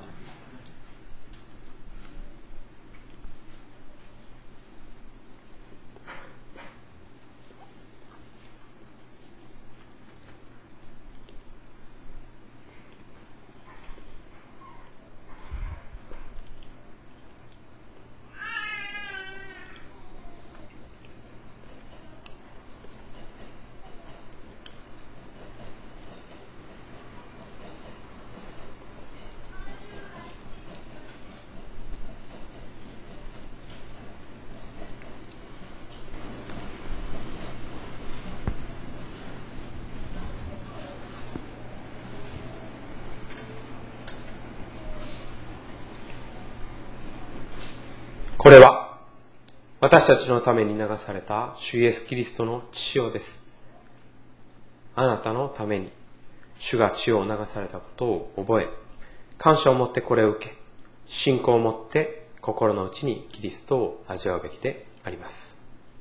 これは私たちのために流された主イエスキリストの血潮です。あなたのために主が血を流されたことを覚え、感謝を持ってこれを受け、信仰を持って心の内にキリストを味わうべきであります。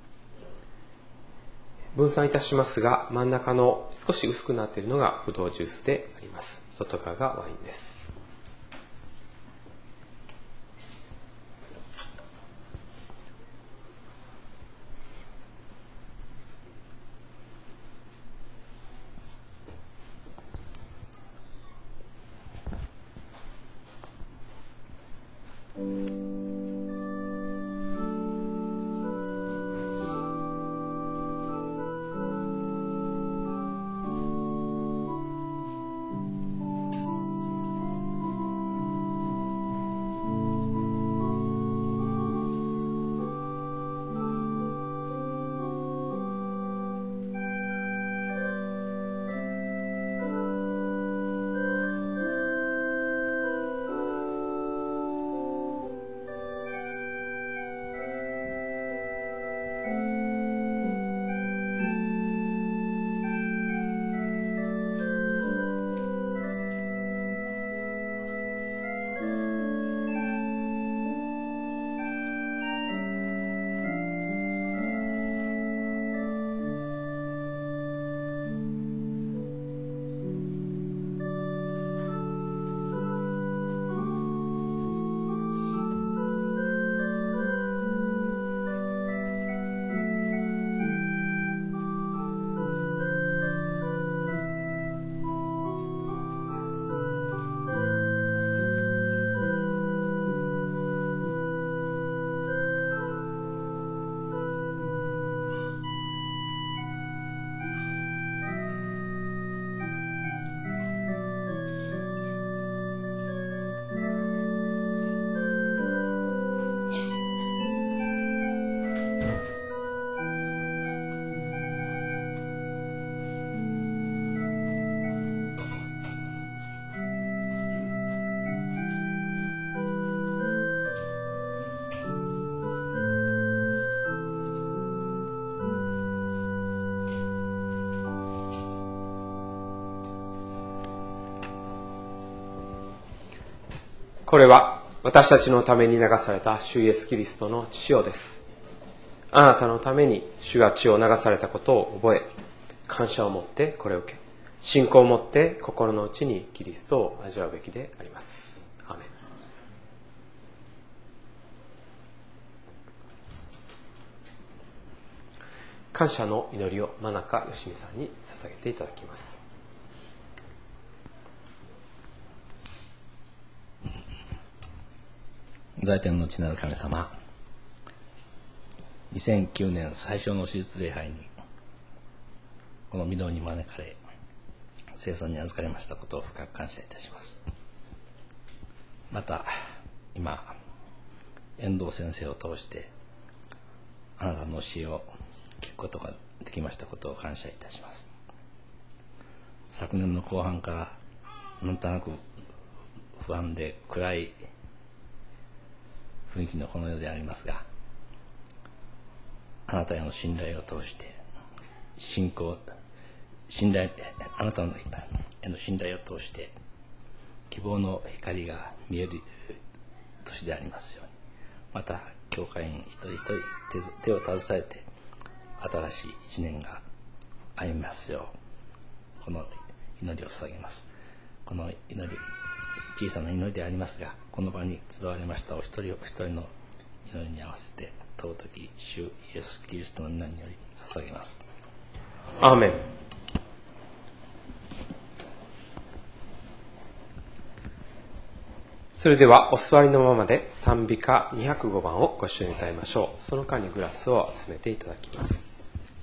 分散いたしますが、真ん中の少し薄くなっているのがブドウジュースであります。外側がワインです。これは私たちのために流された主イエスキリストの血潮です。あなたのために主が血を流されたことを覚え、感謝を持ってこれを受け、信仰を持って心の内にキリストを味わうべきであります。アーメン。感謝の祈りを真中よしみさんに捧げていただきます。 在天の父なる神様、にせんきゅうねん最初の手術礼拝にこの御堂に招かれ聖餐に預かりましたことを深く感謝いたします。また今遠藤先生を通してあなたの教えを聞くことができましたことを感謝いたします。昨年の後半からなんとなく不安で暗い雰囲気のこの世でありますが、あなたへの信頼を通して信仰信頼あなたへの信頼を通して希望の光が見える年でありますように、また教会員一人一人 手, 手を携えて新しい一年が歩みますよう、この祈りを捧げます。この祈り、小さな祈りでありますが、この場に集われましたお一人お一人の祈りに合わせて尊き主イエス・キリストの皆により捧げます。 アーメン。それではお座りのままで賛美歌にひゃくごばんをご一緒に歌いましょう。その間にグラスを集めていただきます。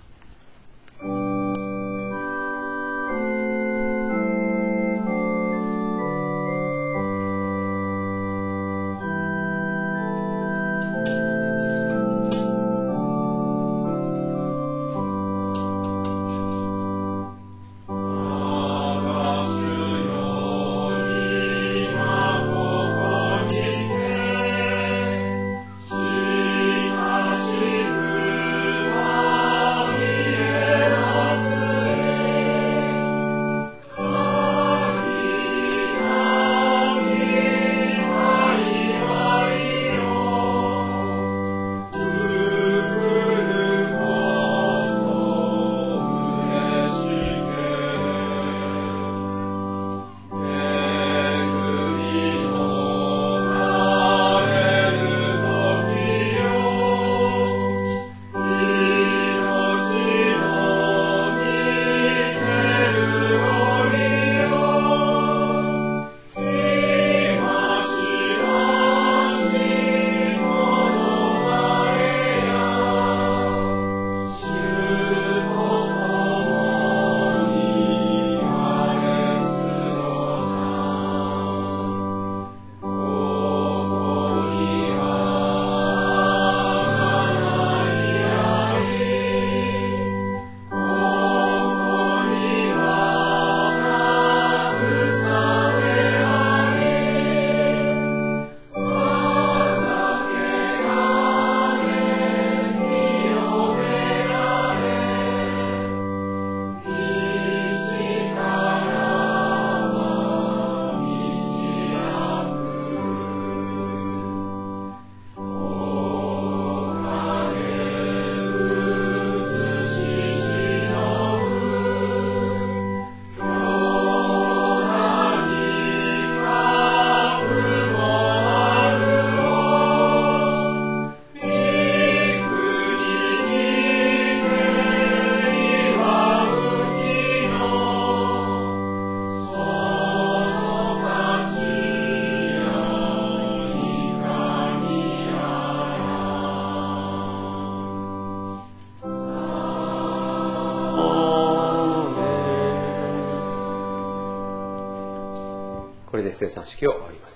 これで生産式を終わります。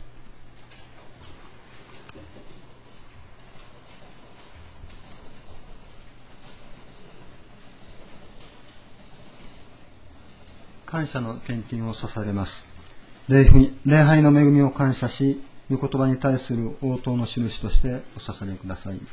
感謝の献金を捧げます。礼拝の恵みを感謝し、御言葉に対する応答の印としてお捧げください。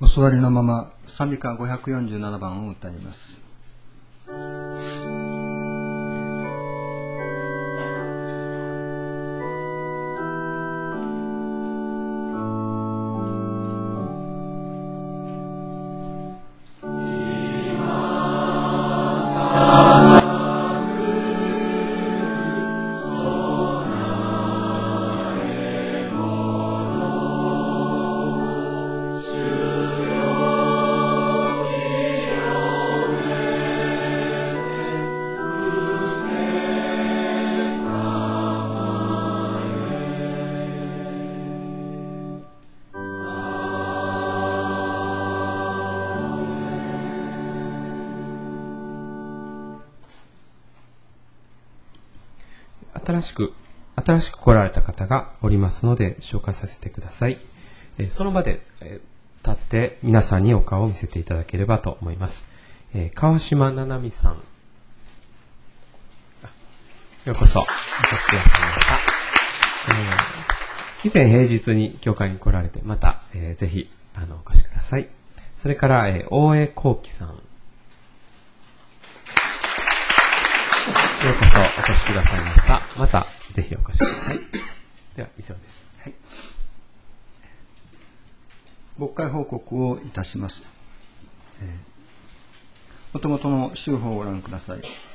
お座りのまま賛美歌ごひゃくよんじゅうななばんを歌います。 新しく、新しく来られた方がおりますので紹介させてください。えー、その場で、えー、立って皆さんにお顔を見せていただければと思います。えー、川島七海さん。ようこそお越しくださいました。えー、以前平日に教会に来られて、また、えー、ぜひあのお越しください。それから、えー、大江幸喜さん。ようこそお越しくださいました。またぜひお越しください。では以上です。 はい。牧会報告をいたします。えー、お手元の集法をご覧ください。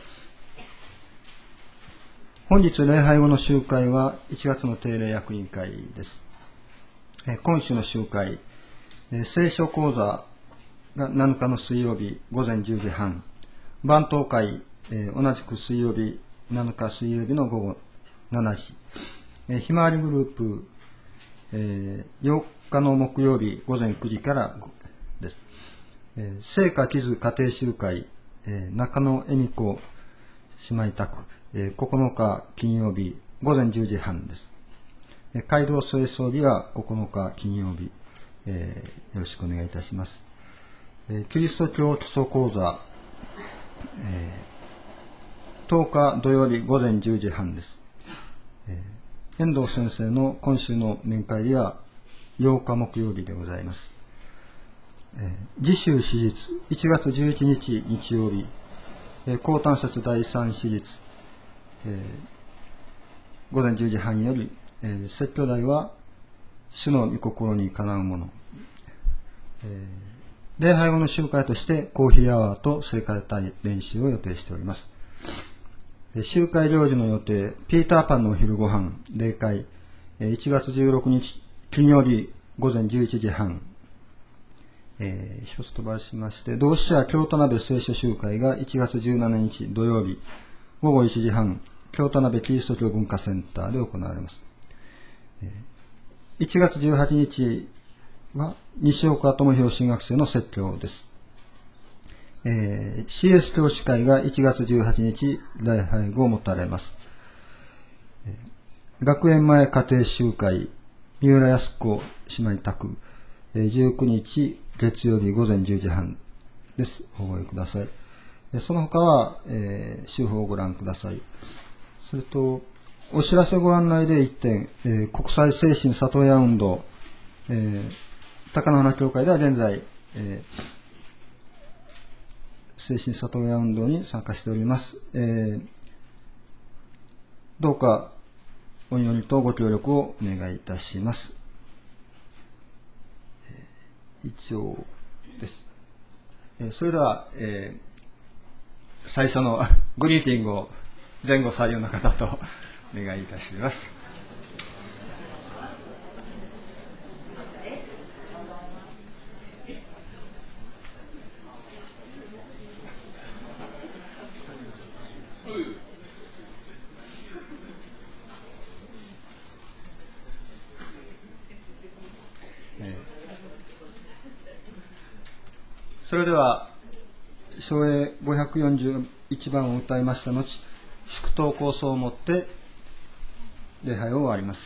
本日礼拝後の集会はいちがつの定例役員会です。えー、今週の集会、えー、聖書講座がなのかの水曜日午前じゅうじはん、番頭会えー、同じく水曜日なのか水曜日の午後しちじ、えー、ひまわりグループ、えー、よっかの木曜日午前くじからです。えー、聖火木津家庭集会、えー、中野恵美子姉妹宅、えー、ここのか金曜日午前じゅうじはんです。えー、街道清掃日はここのか金曜日、えー、よろしくお願いいたします。えー、キリスト教基礎講座、えーとおか土曜日午前じゅうじはんです。えー、遠藤先生の今週の面会日はようか木曜日でございます。えー、次週史実いちがつじゅういちにち日曜日、えー、高端節第三史実、えー、午前じゅうじはんより、えー、説教題は主の御心にかなうもの、えー、礼拝後の集会としてコーヒーアワーと聖歌隊練習を予定しております。集会領事の予定、ピーターパンのお昼ご飯、例会、いちがつじゅうろくにち金曜日午前じゅういちじはん、えー、一つ飛ばしまして、同志社京都鍋聖書集会がいちがつじゅうしちにち土曜日午後いちじはん、京都鍋キリスト教文化センターで行われます。いちがつじゅうはちにちは西岡智弘新学生の説教です。えー、シーエス 教師会がいちがつじゅうはちにち礼拝後を持たれます。えー、学園前家庭集会三浦康子姉妹宅、えー、じゅうくにち月曜日午前じゅうじはんです。お覚えください。えー、その他は、えー、集法をご覧ください。それとお知らせご案内でいってん、えー、国際精神里親運動、えー、高野花教会では現在、えー精神里親運動に参加しております。えー、どうかお祈りとご協力をお願いいたします。えー、以上です。えー、それでは、えー、最初のグリーティングを前後左右の方とお願いいたします。それでは唱詠ごひゃくよんじゅういちばんを歌いました後、祝祷構想をもって礼拝を終わります。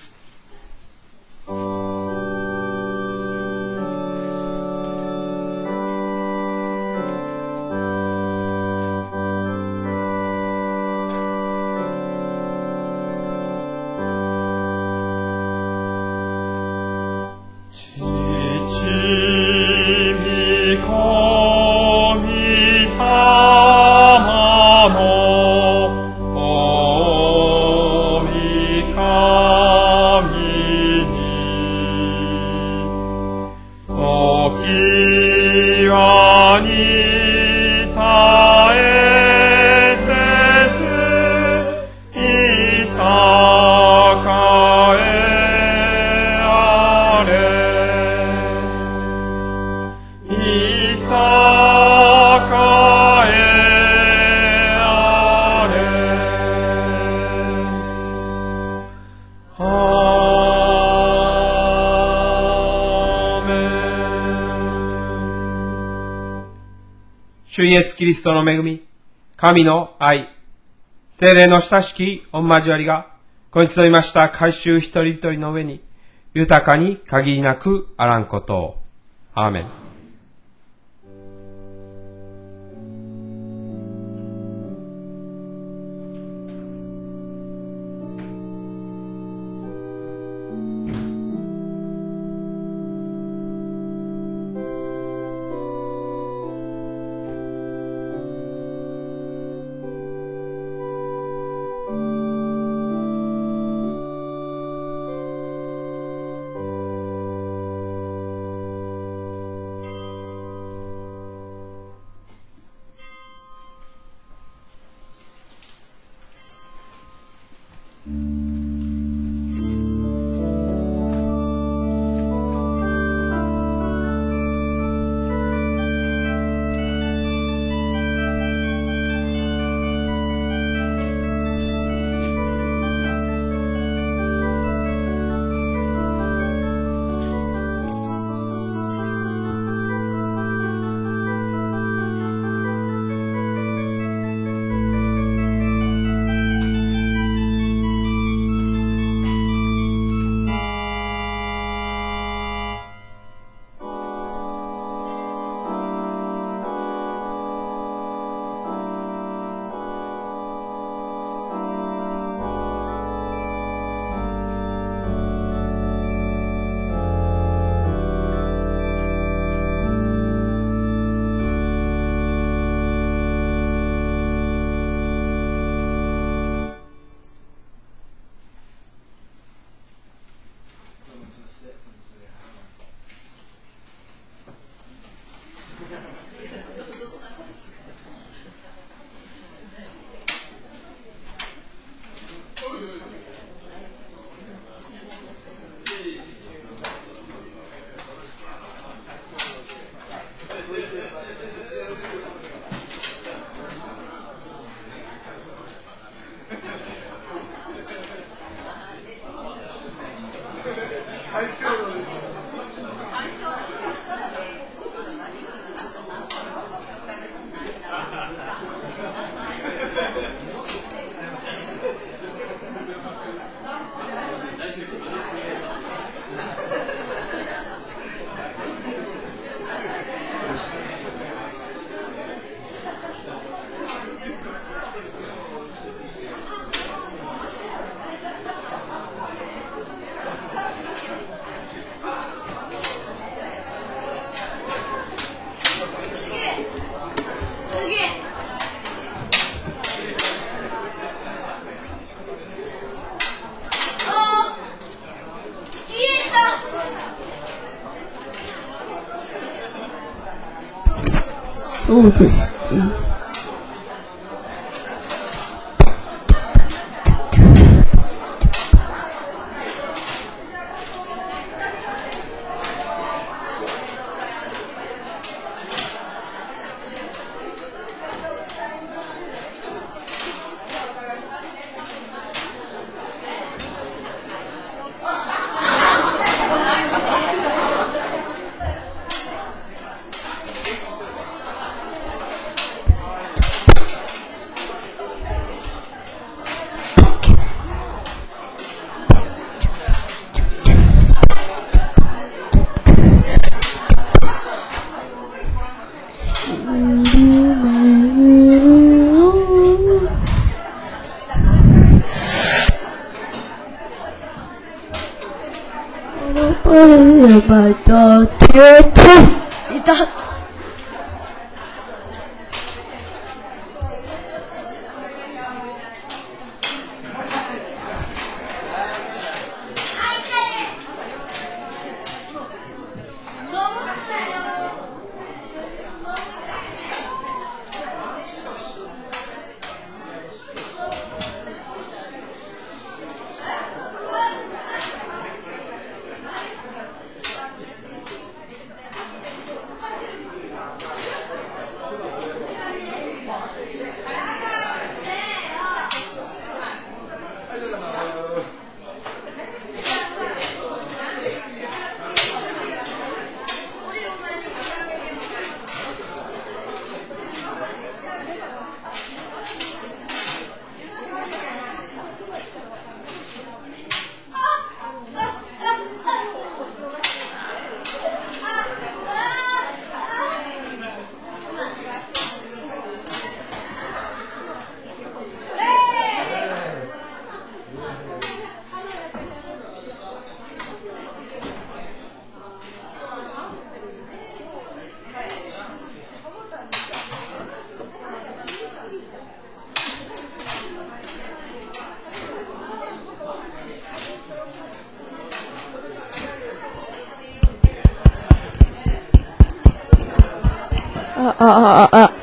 父主イエスキリストの恵み、神の愛、聖霊の親しき御交わりが、ここに集いました改宗一人一人の上に、豊かに限りなくあらんことを。アーメン。 そうですね。また消えていた。 あ、あ、あ、あ、あ。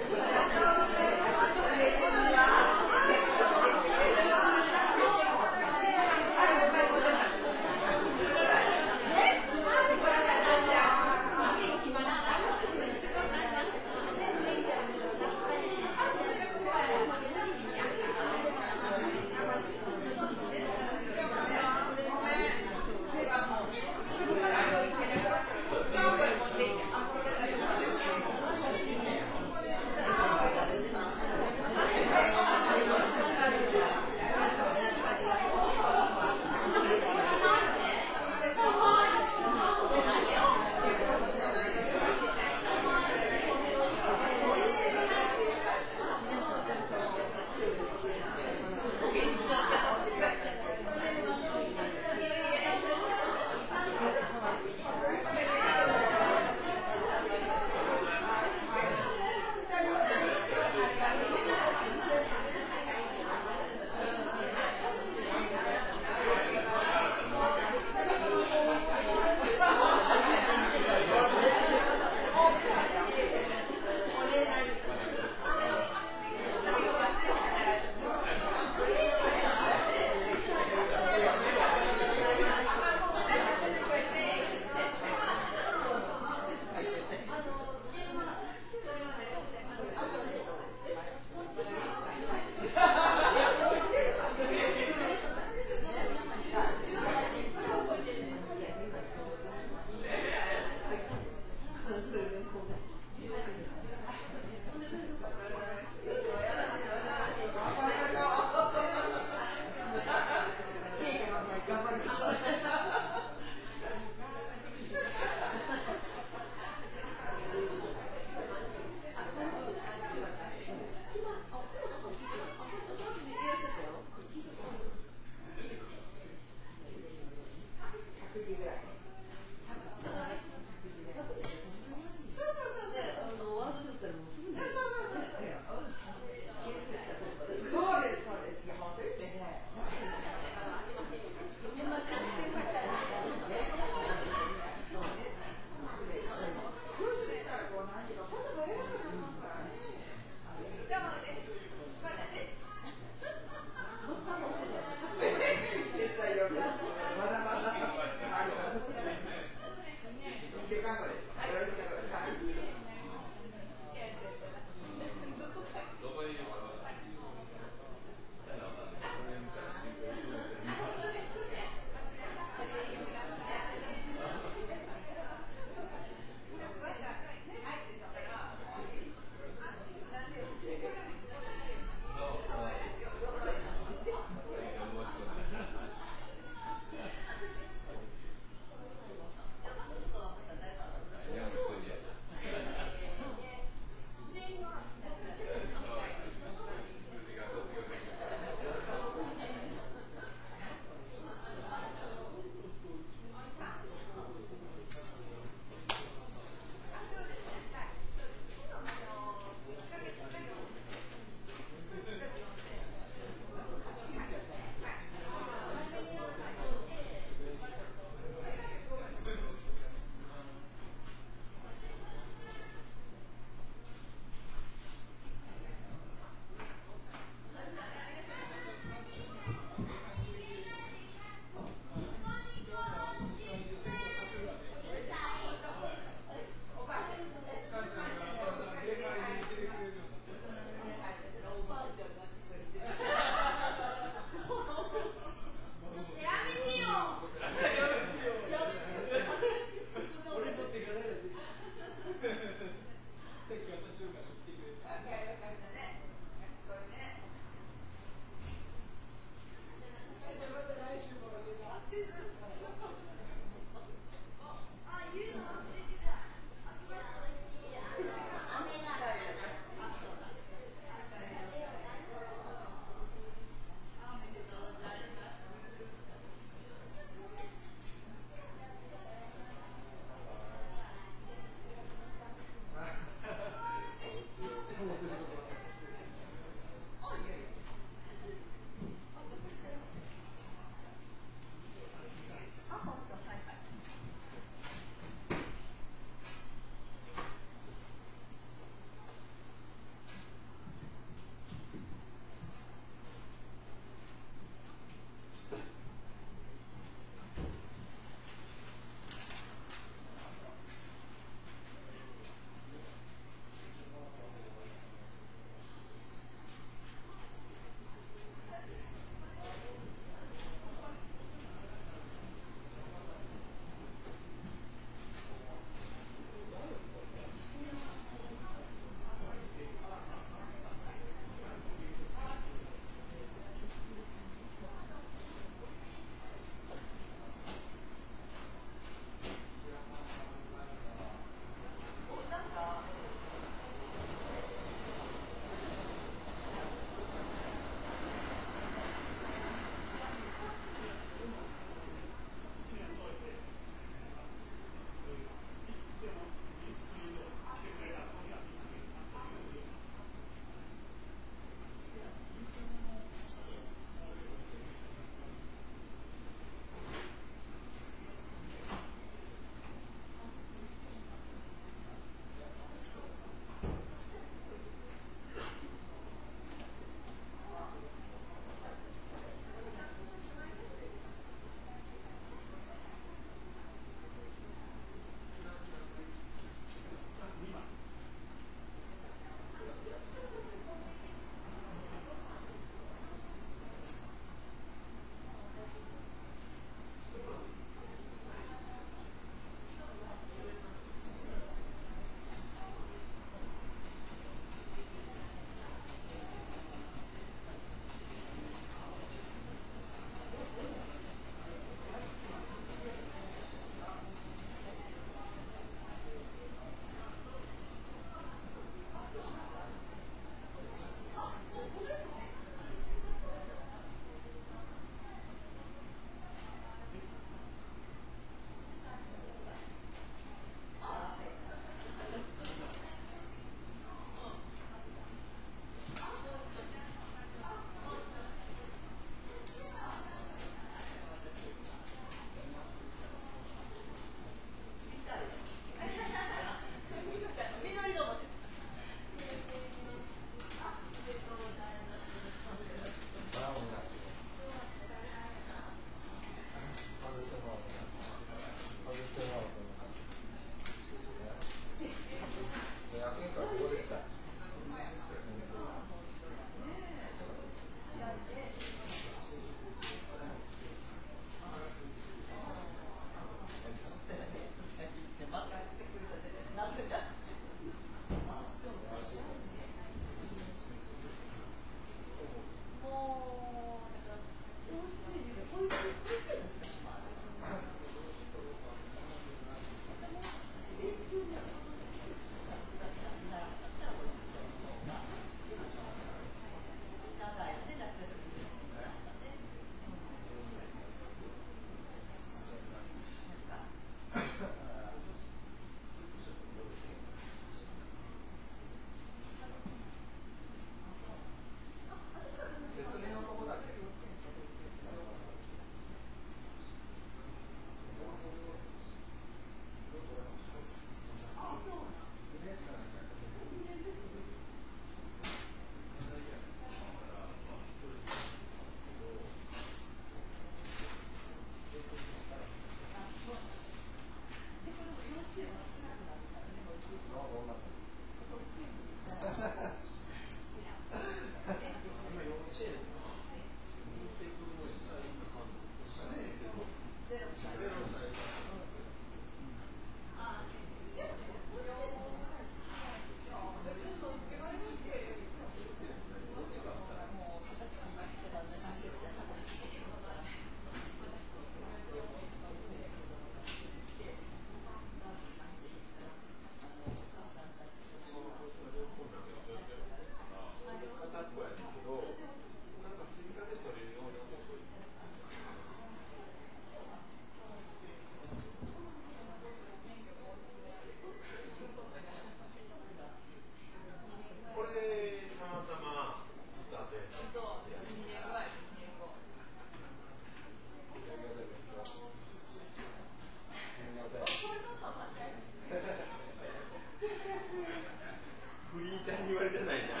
フリーターに言われてないな。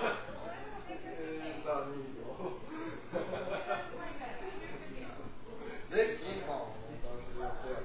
えー、さあ、見るよ。で、今、私はこうやって。 。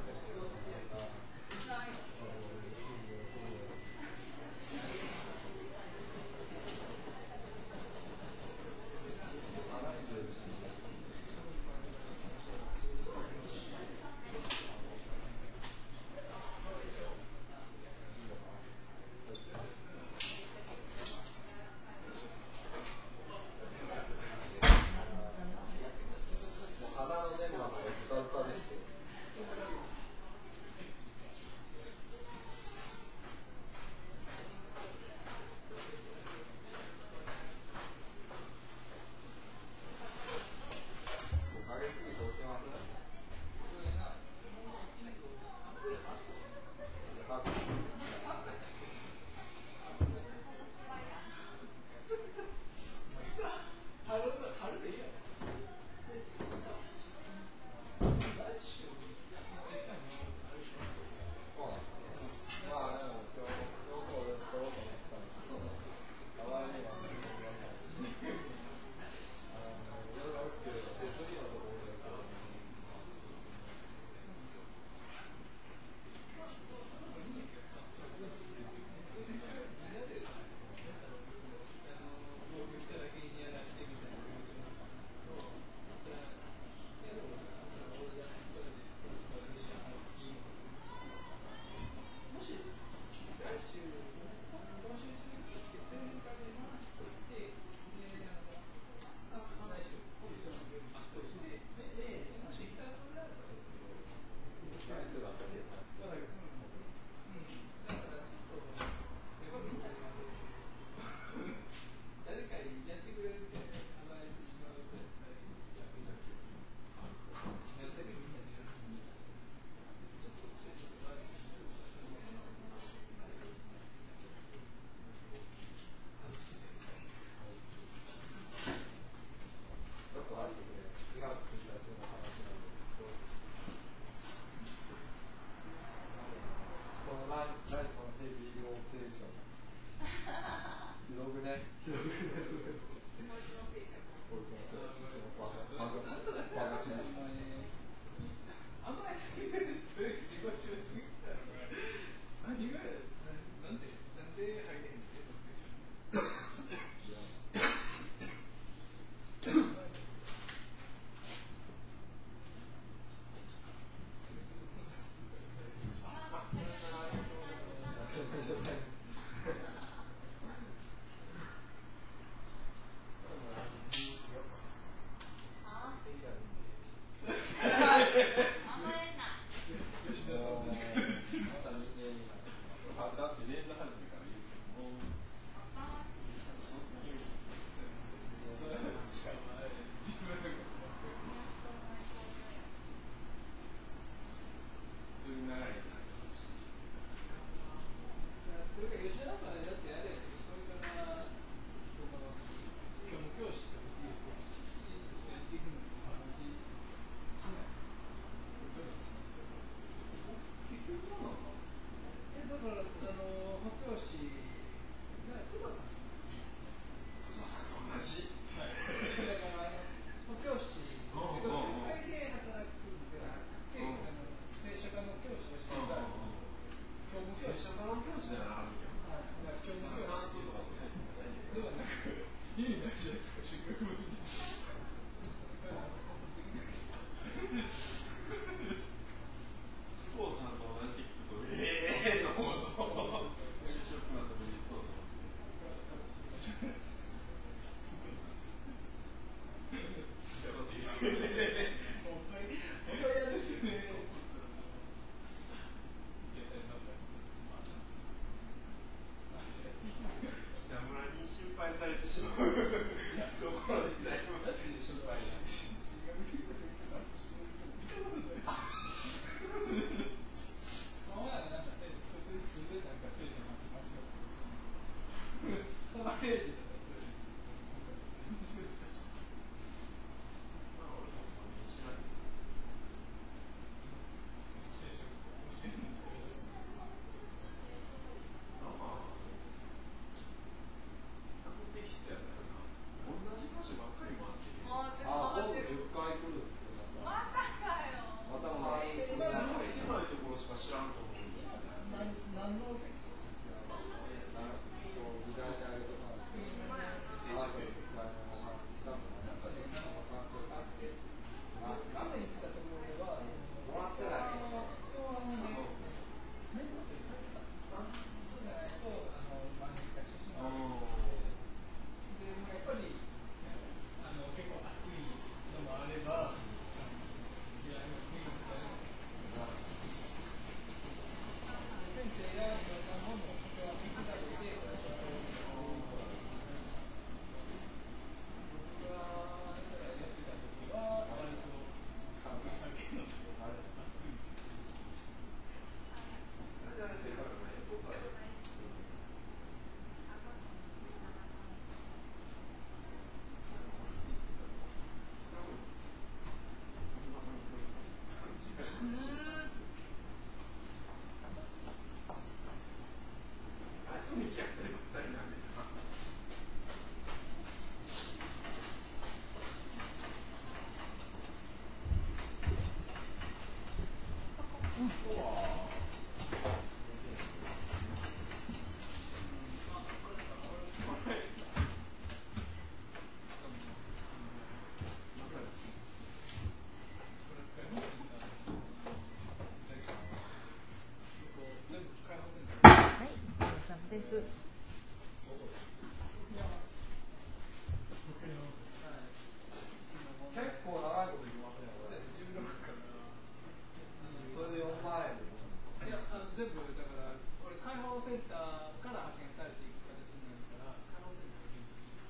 結構長いこと言いますね、これ。じゅうろくかな。それでよんまん円で。 いや、あの全部だから、俺、開放センターから派遣されていく形になるから、開放センター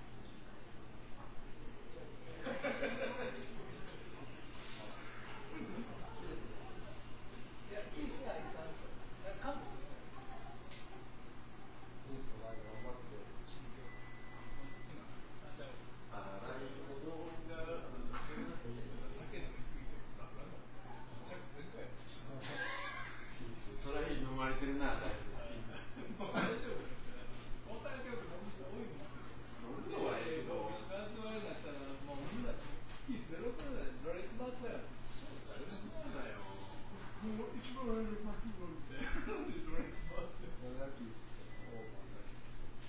いや、キースがいたんですよ。韓国で。 いいですか、頑張って。ああ、なるほど。 酒飲みすぎて、めちゃくちゃ全回やつした。 それ飲まれてるな、だいぶ先。 もう大丈夫ですから、大阪教区飲む人多いんですよ。 飲むのはいいけど、 一番集まりになったら、もうみんな、キースゼロプラでロレッツバークやる。 そうだよ。 もう一番ロレッツバークって、ロレッツバークって。 どれだけいいですか、オーバーだけ。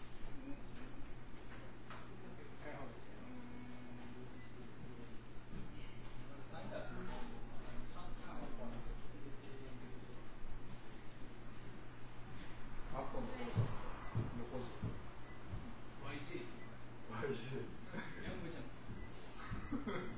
サイダースのアップの横軸。 ワイジー。 ワイジー。 ヤングじゃん。隣の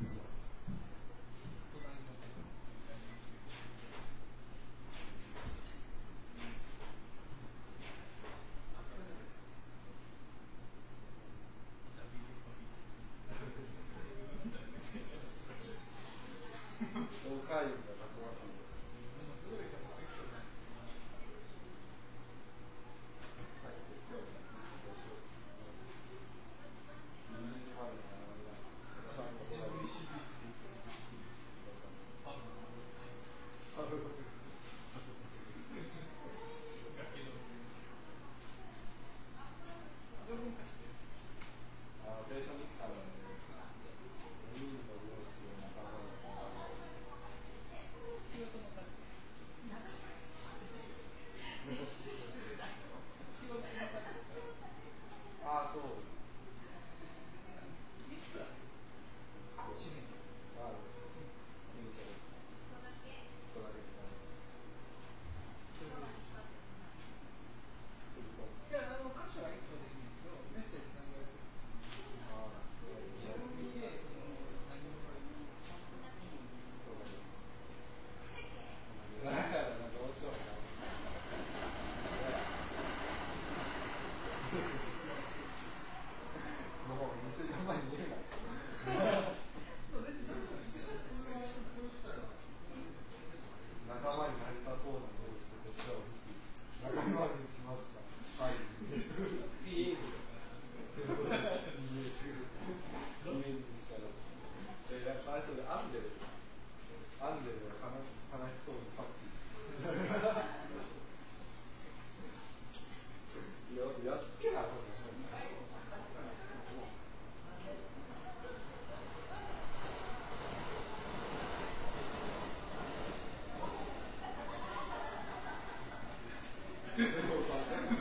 東海運がたくましい。 すごいさ、もうセクションない。 ああ、聖書日課なんで、ウィーンの様子を仲間にさああ、そうです。 いつは一年。 ああ、いいじゃん。人だけですかね。 いや、あの歌詞はいっこでいいんですけど、メッセージ考えてる。 ああ、 自分見て、その何もだからどうしようかな。もうにしゅうかんまえに言うな。仲間になりたそうな様子でしょう。仲間にしますか。はい。 ピーエー とか。 イメージしたら。いや、最初でアンジェル。アンジェルが悲しそうにさっき。やっつけなあかんね。でもさ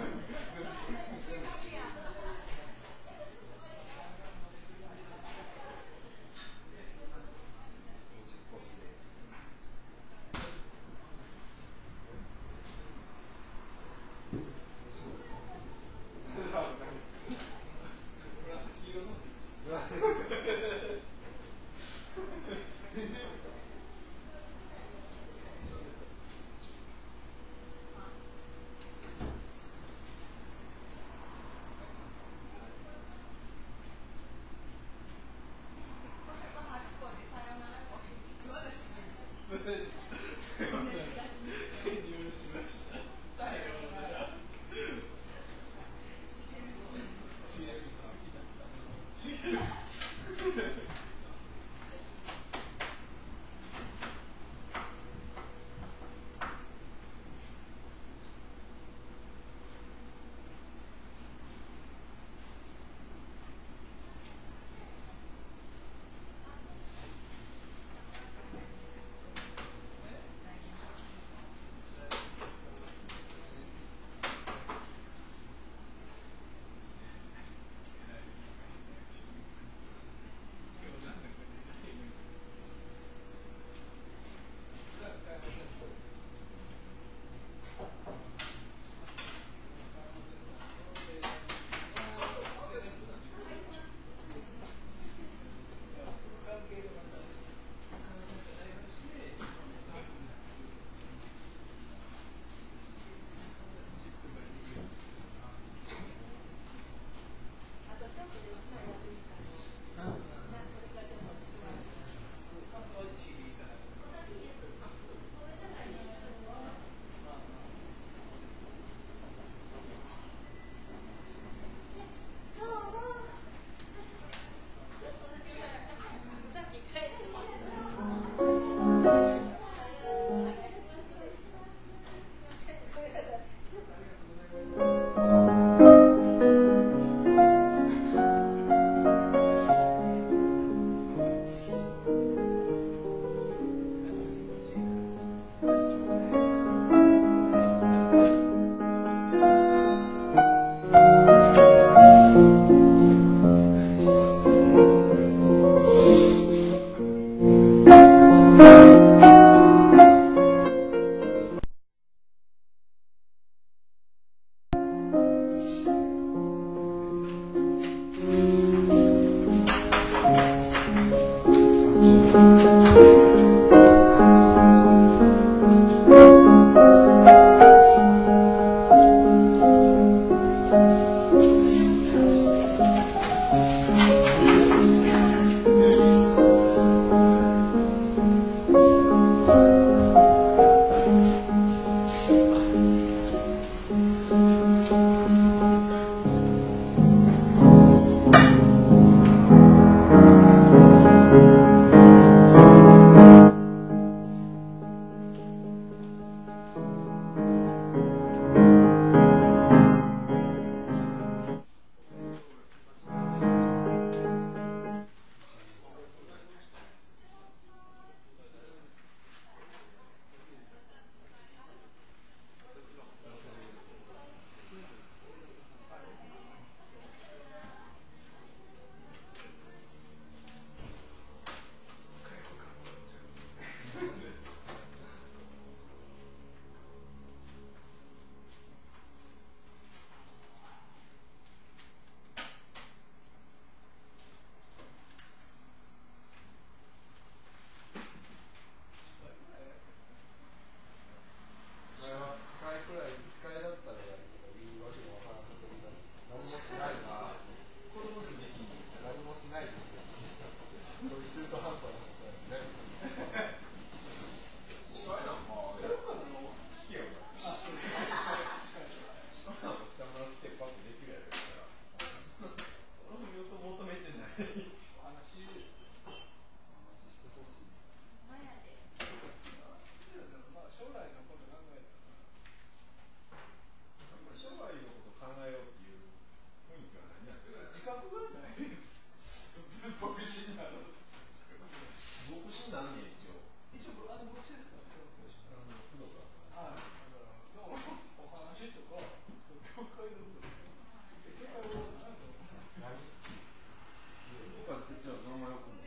話ですまあ将来のこと考えたら将来のこと考えようっていう雰囲気はないな。 自覚がないです。牧師になる。 牧師なんねん一応。 一応あの牧師ですからね。はい。だからお話とか教会のこと。教会をなんと。 僕はじゃあ名前を組む。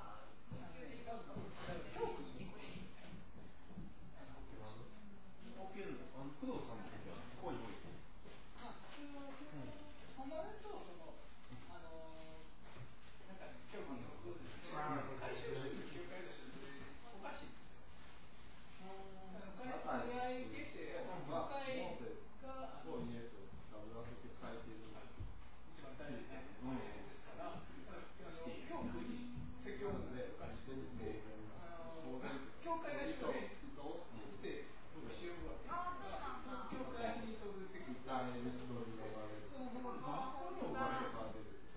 置けるの。あの工藤さんの時はここに置いて。 あ、そのとそのあのなんかね教会の回収する教会でしょ。それおかしいです。お金つり合いでして教会がどういうやつを使うわけで書いている一番大事なあれですから、教区に説教でお金してるんで、教会が主演出として使用わけですから、教会に当然責任があるというのがある。その学校にお金が出る。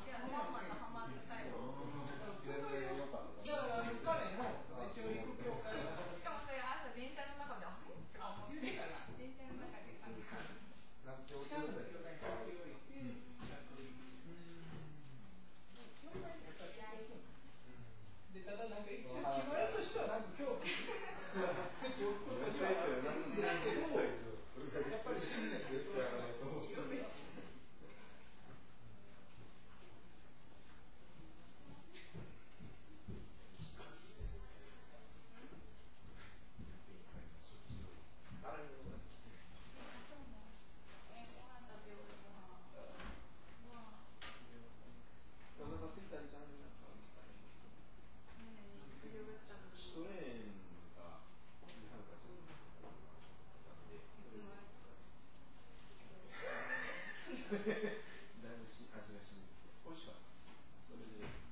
だから彼の一応行く教会がしかもそれ朝電車の中であ言うてたな電車の中で近くの教会に先を置いてでただなんか一応決まりとしてはなんか今日席を置くことにはやっぱり信念ですからお腹すいたりじゃんなんかシュトレーンがはるかちゃんだいぶし味がしみて美味しかったそれで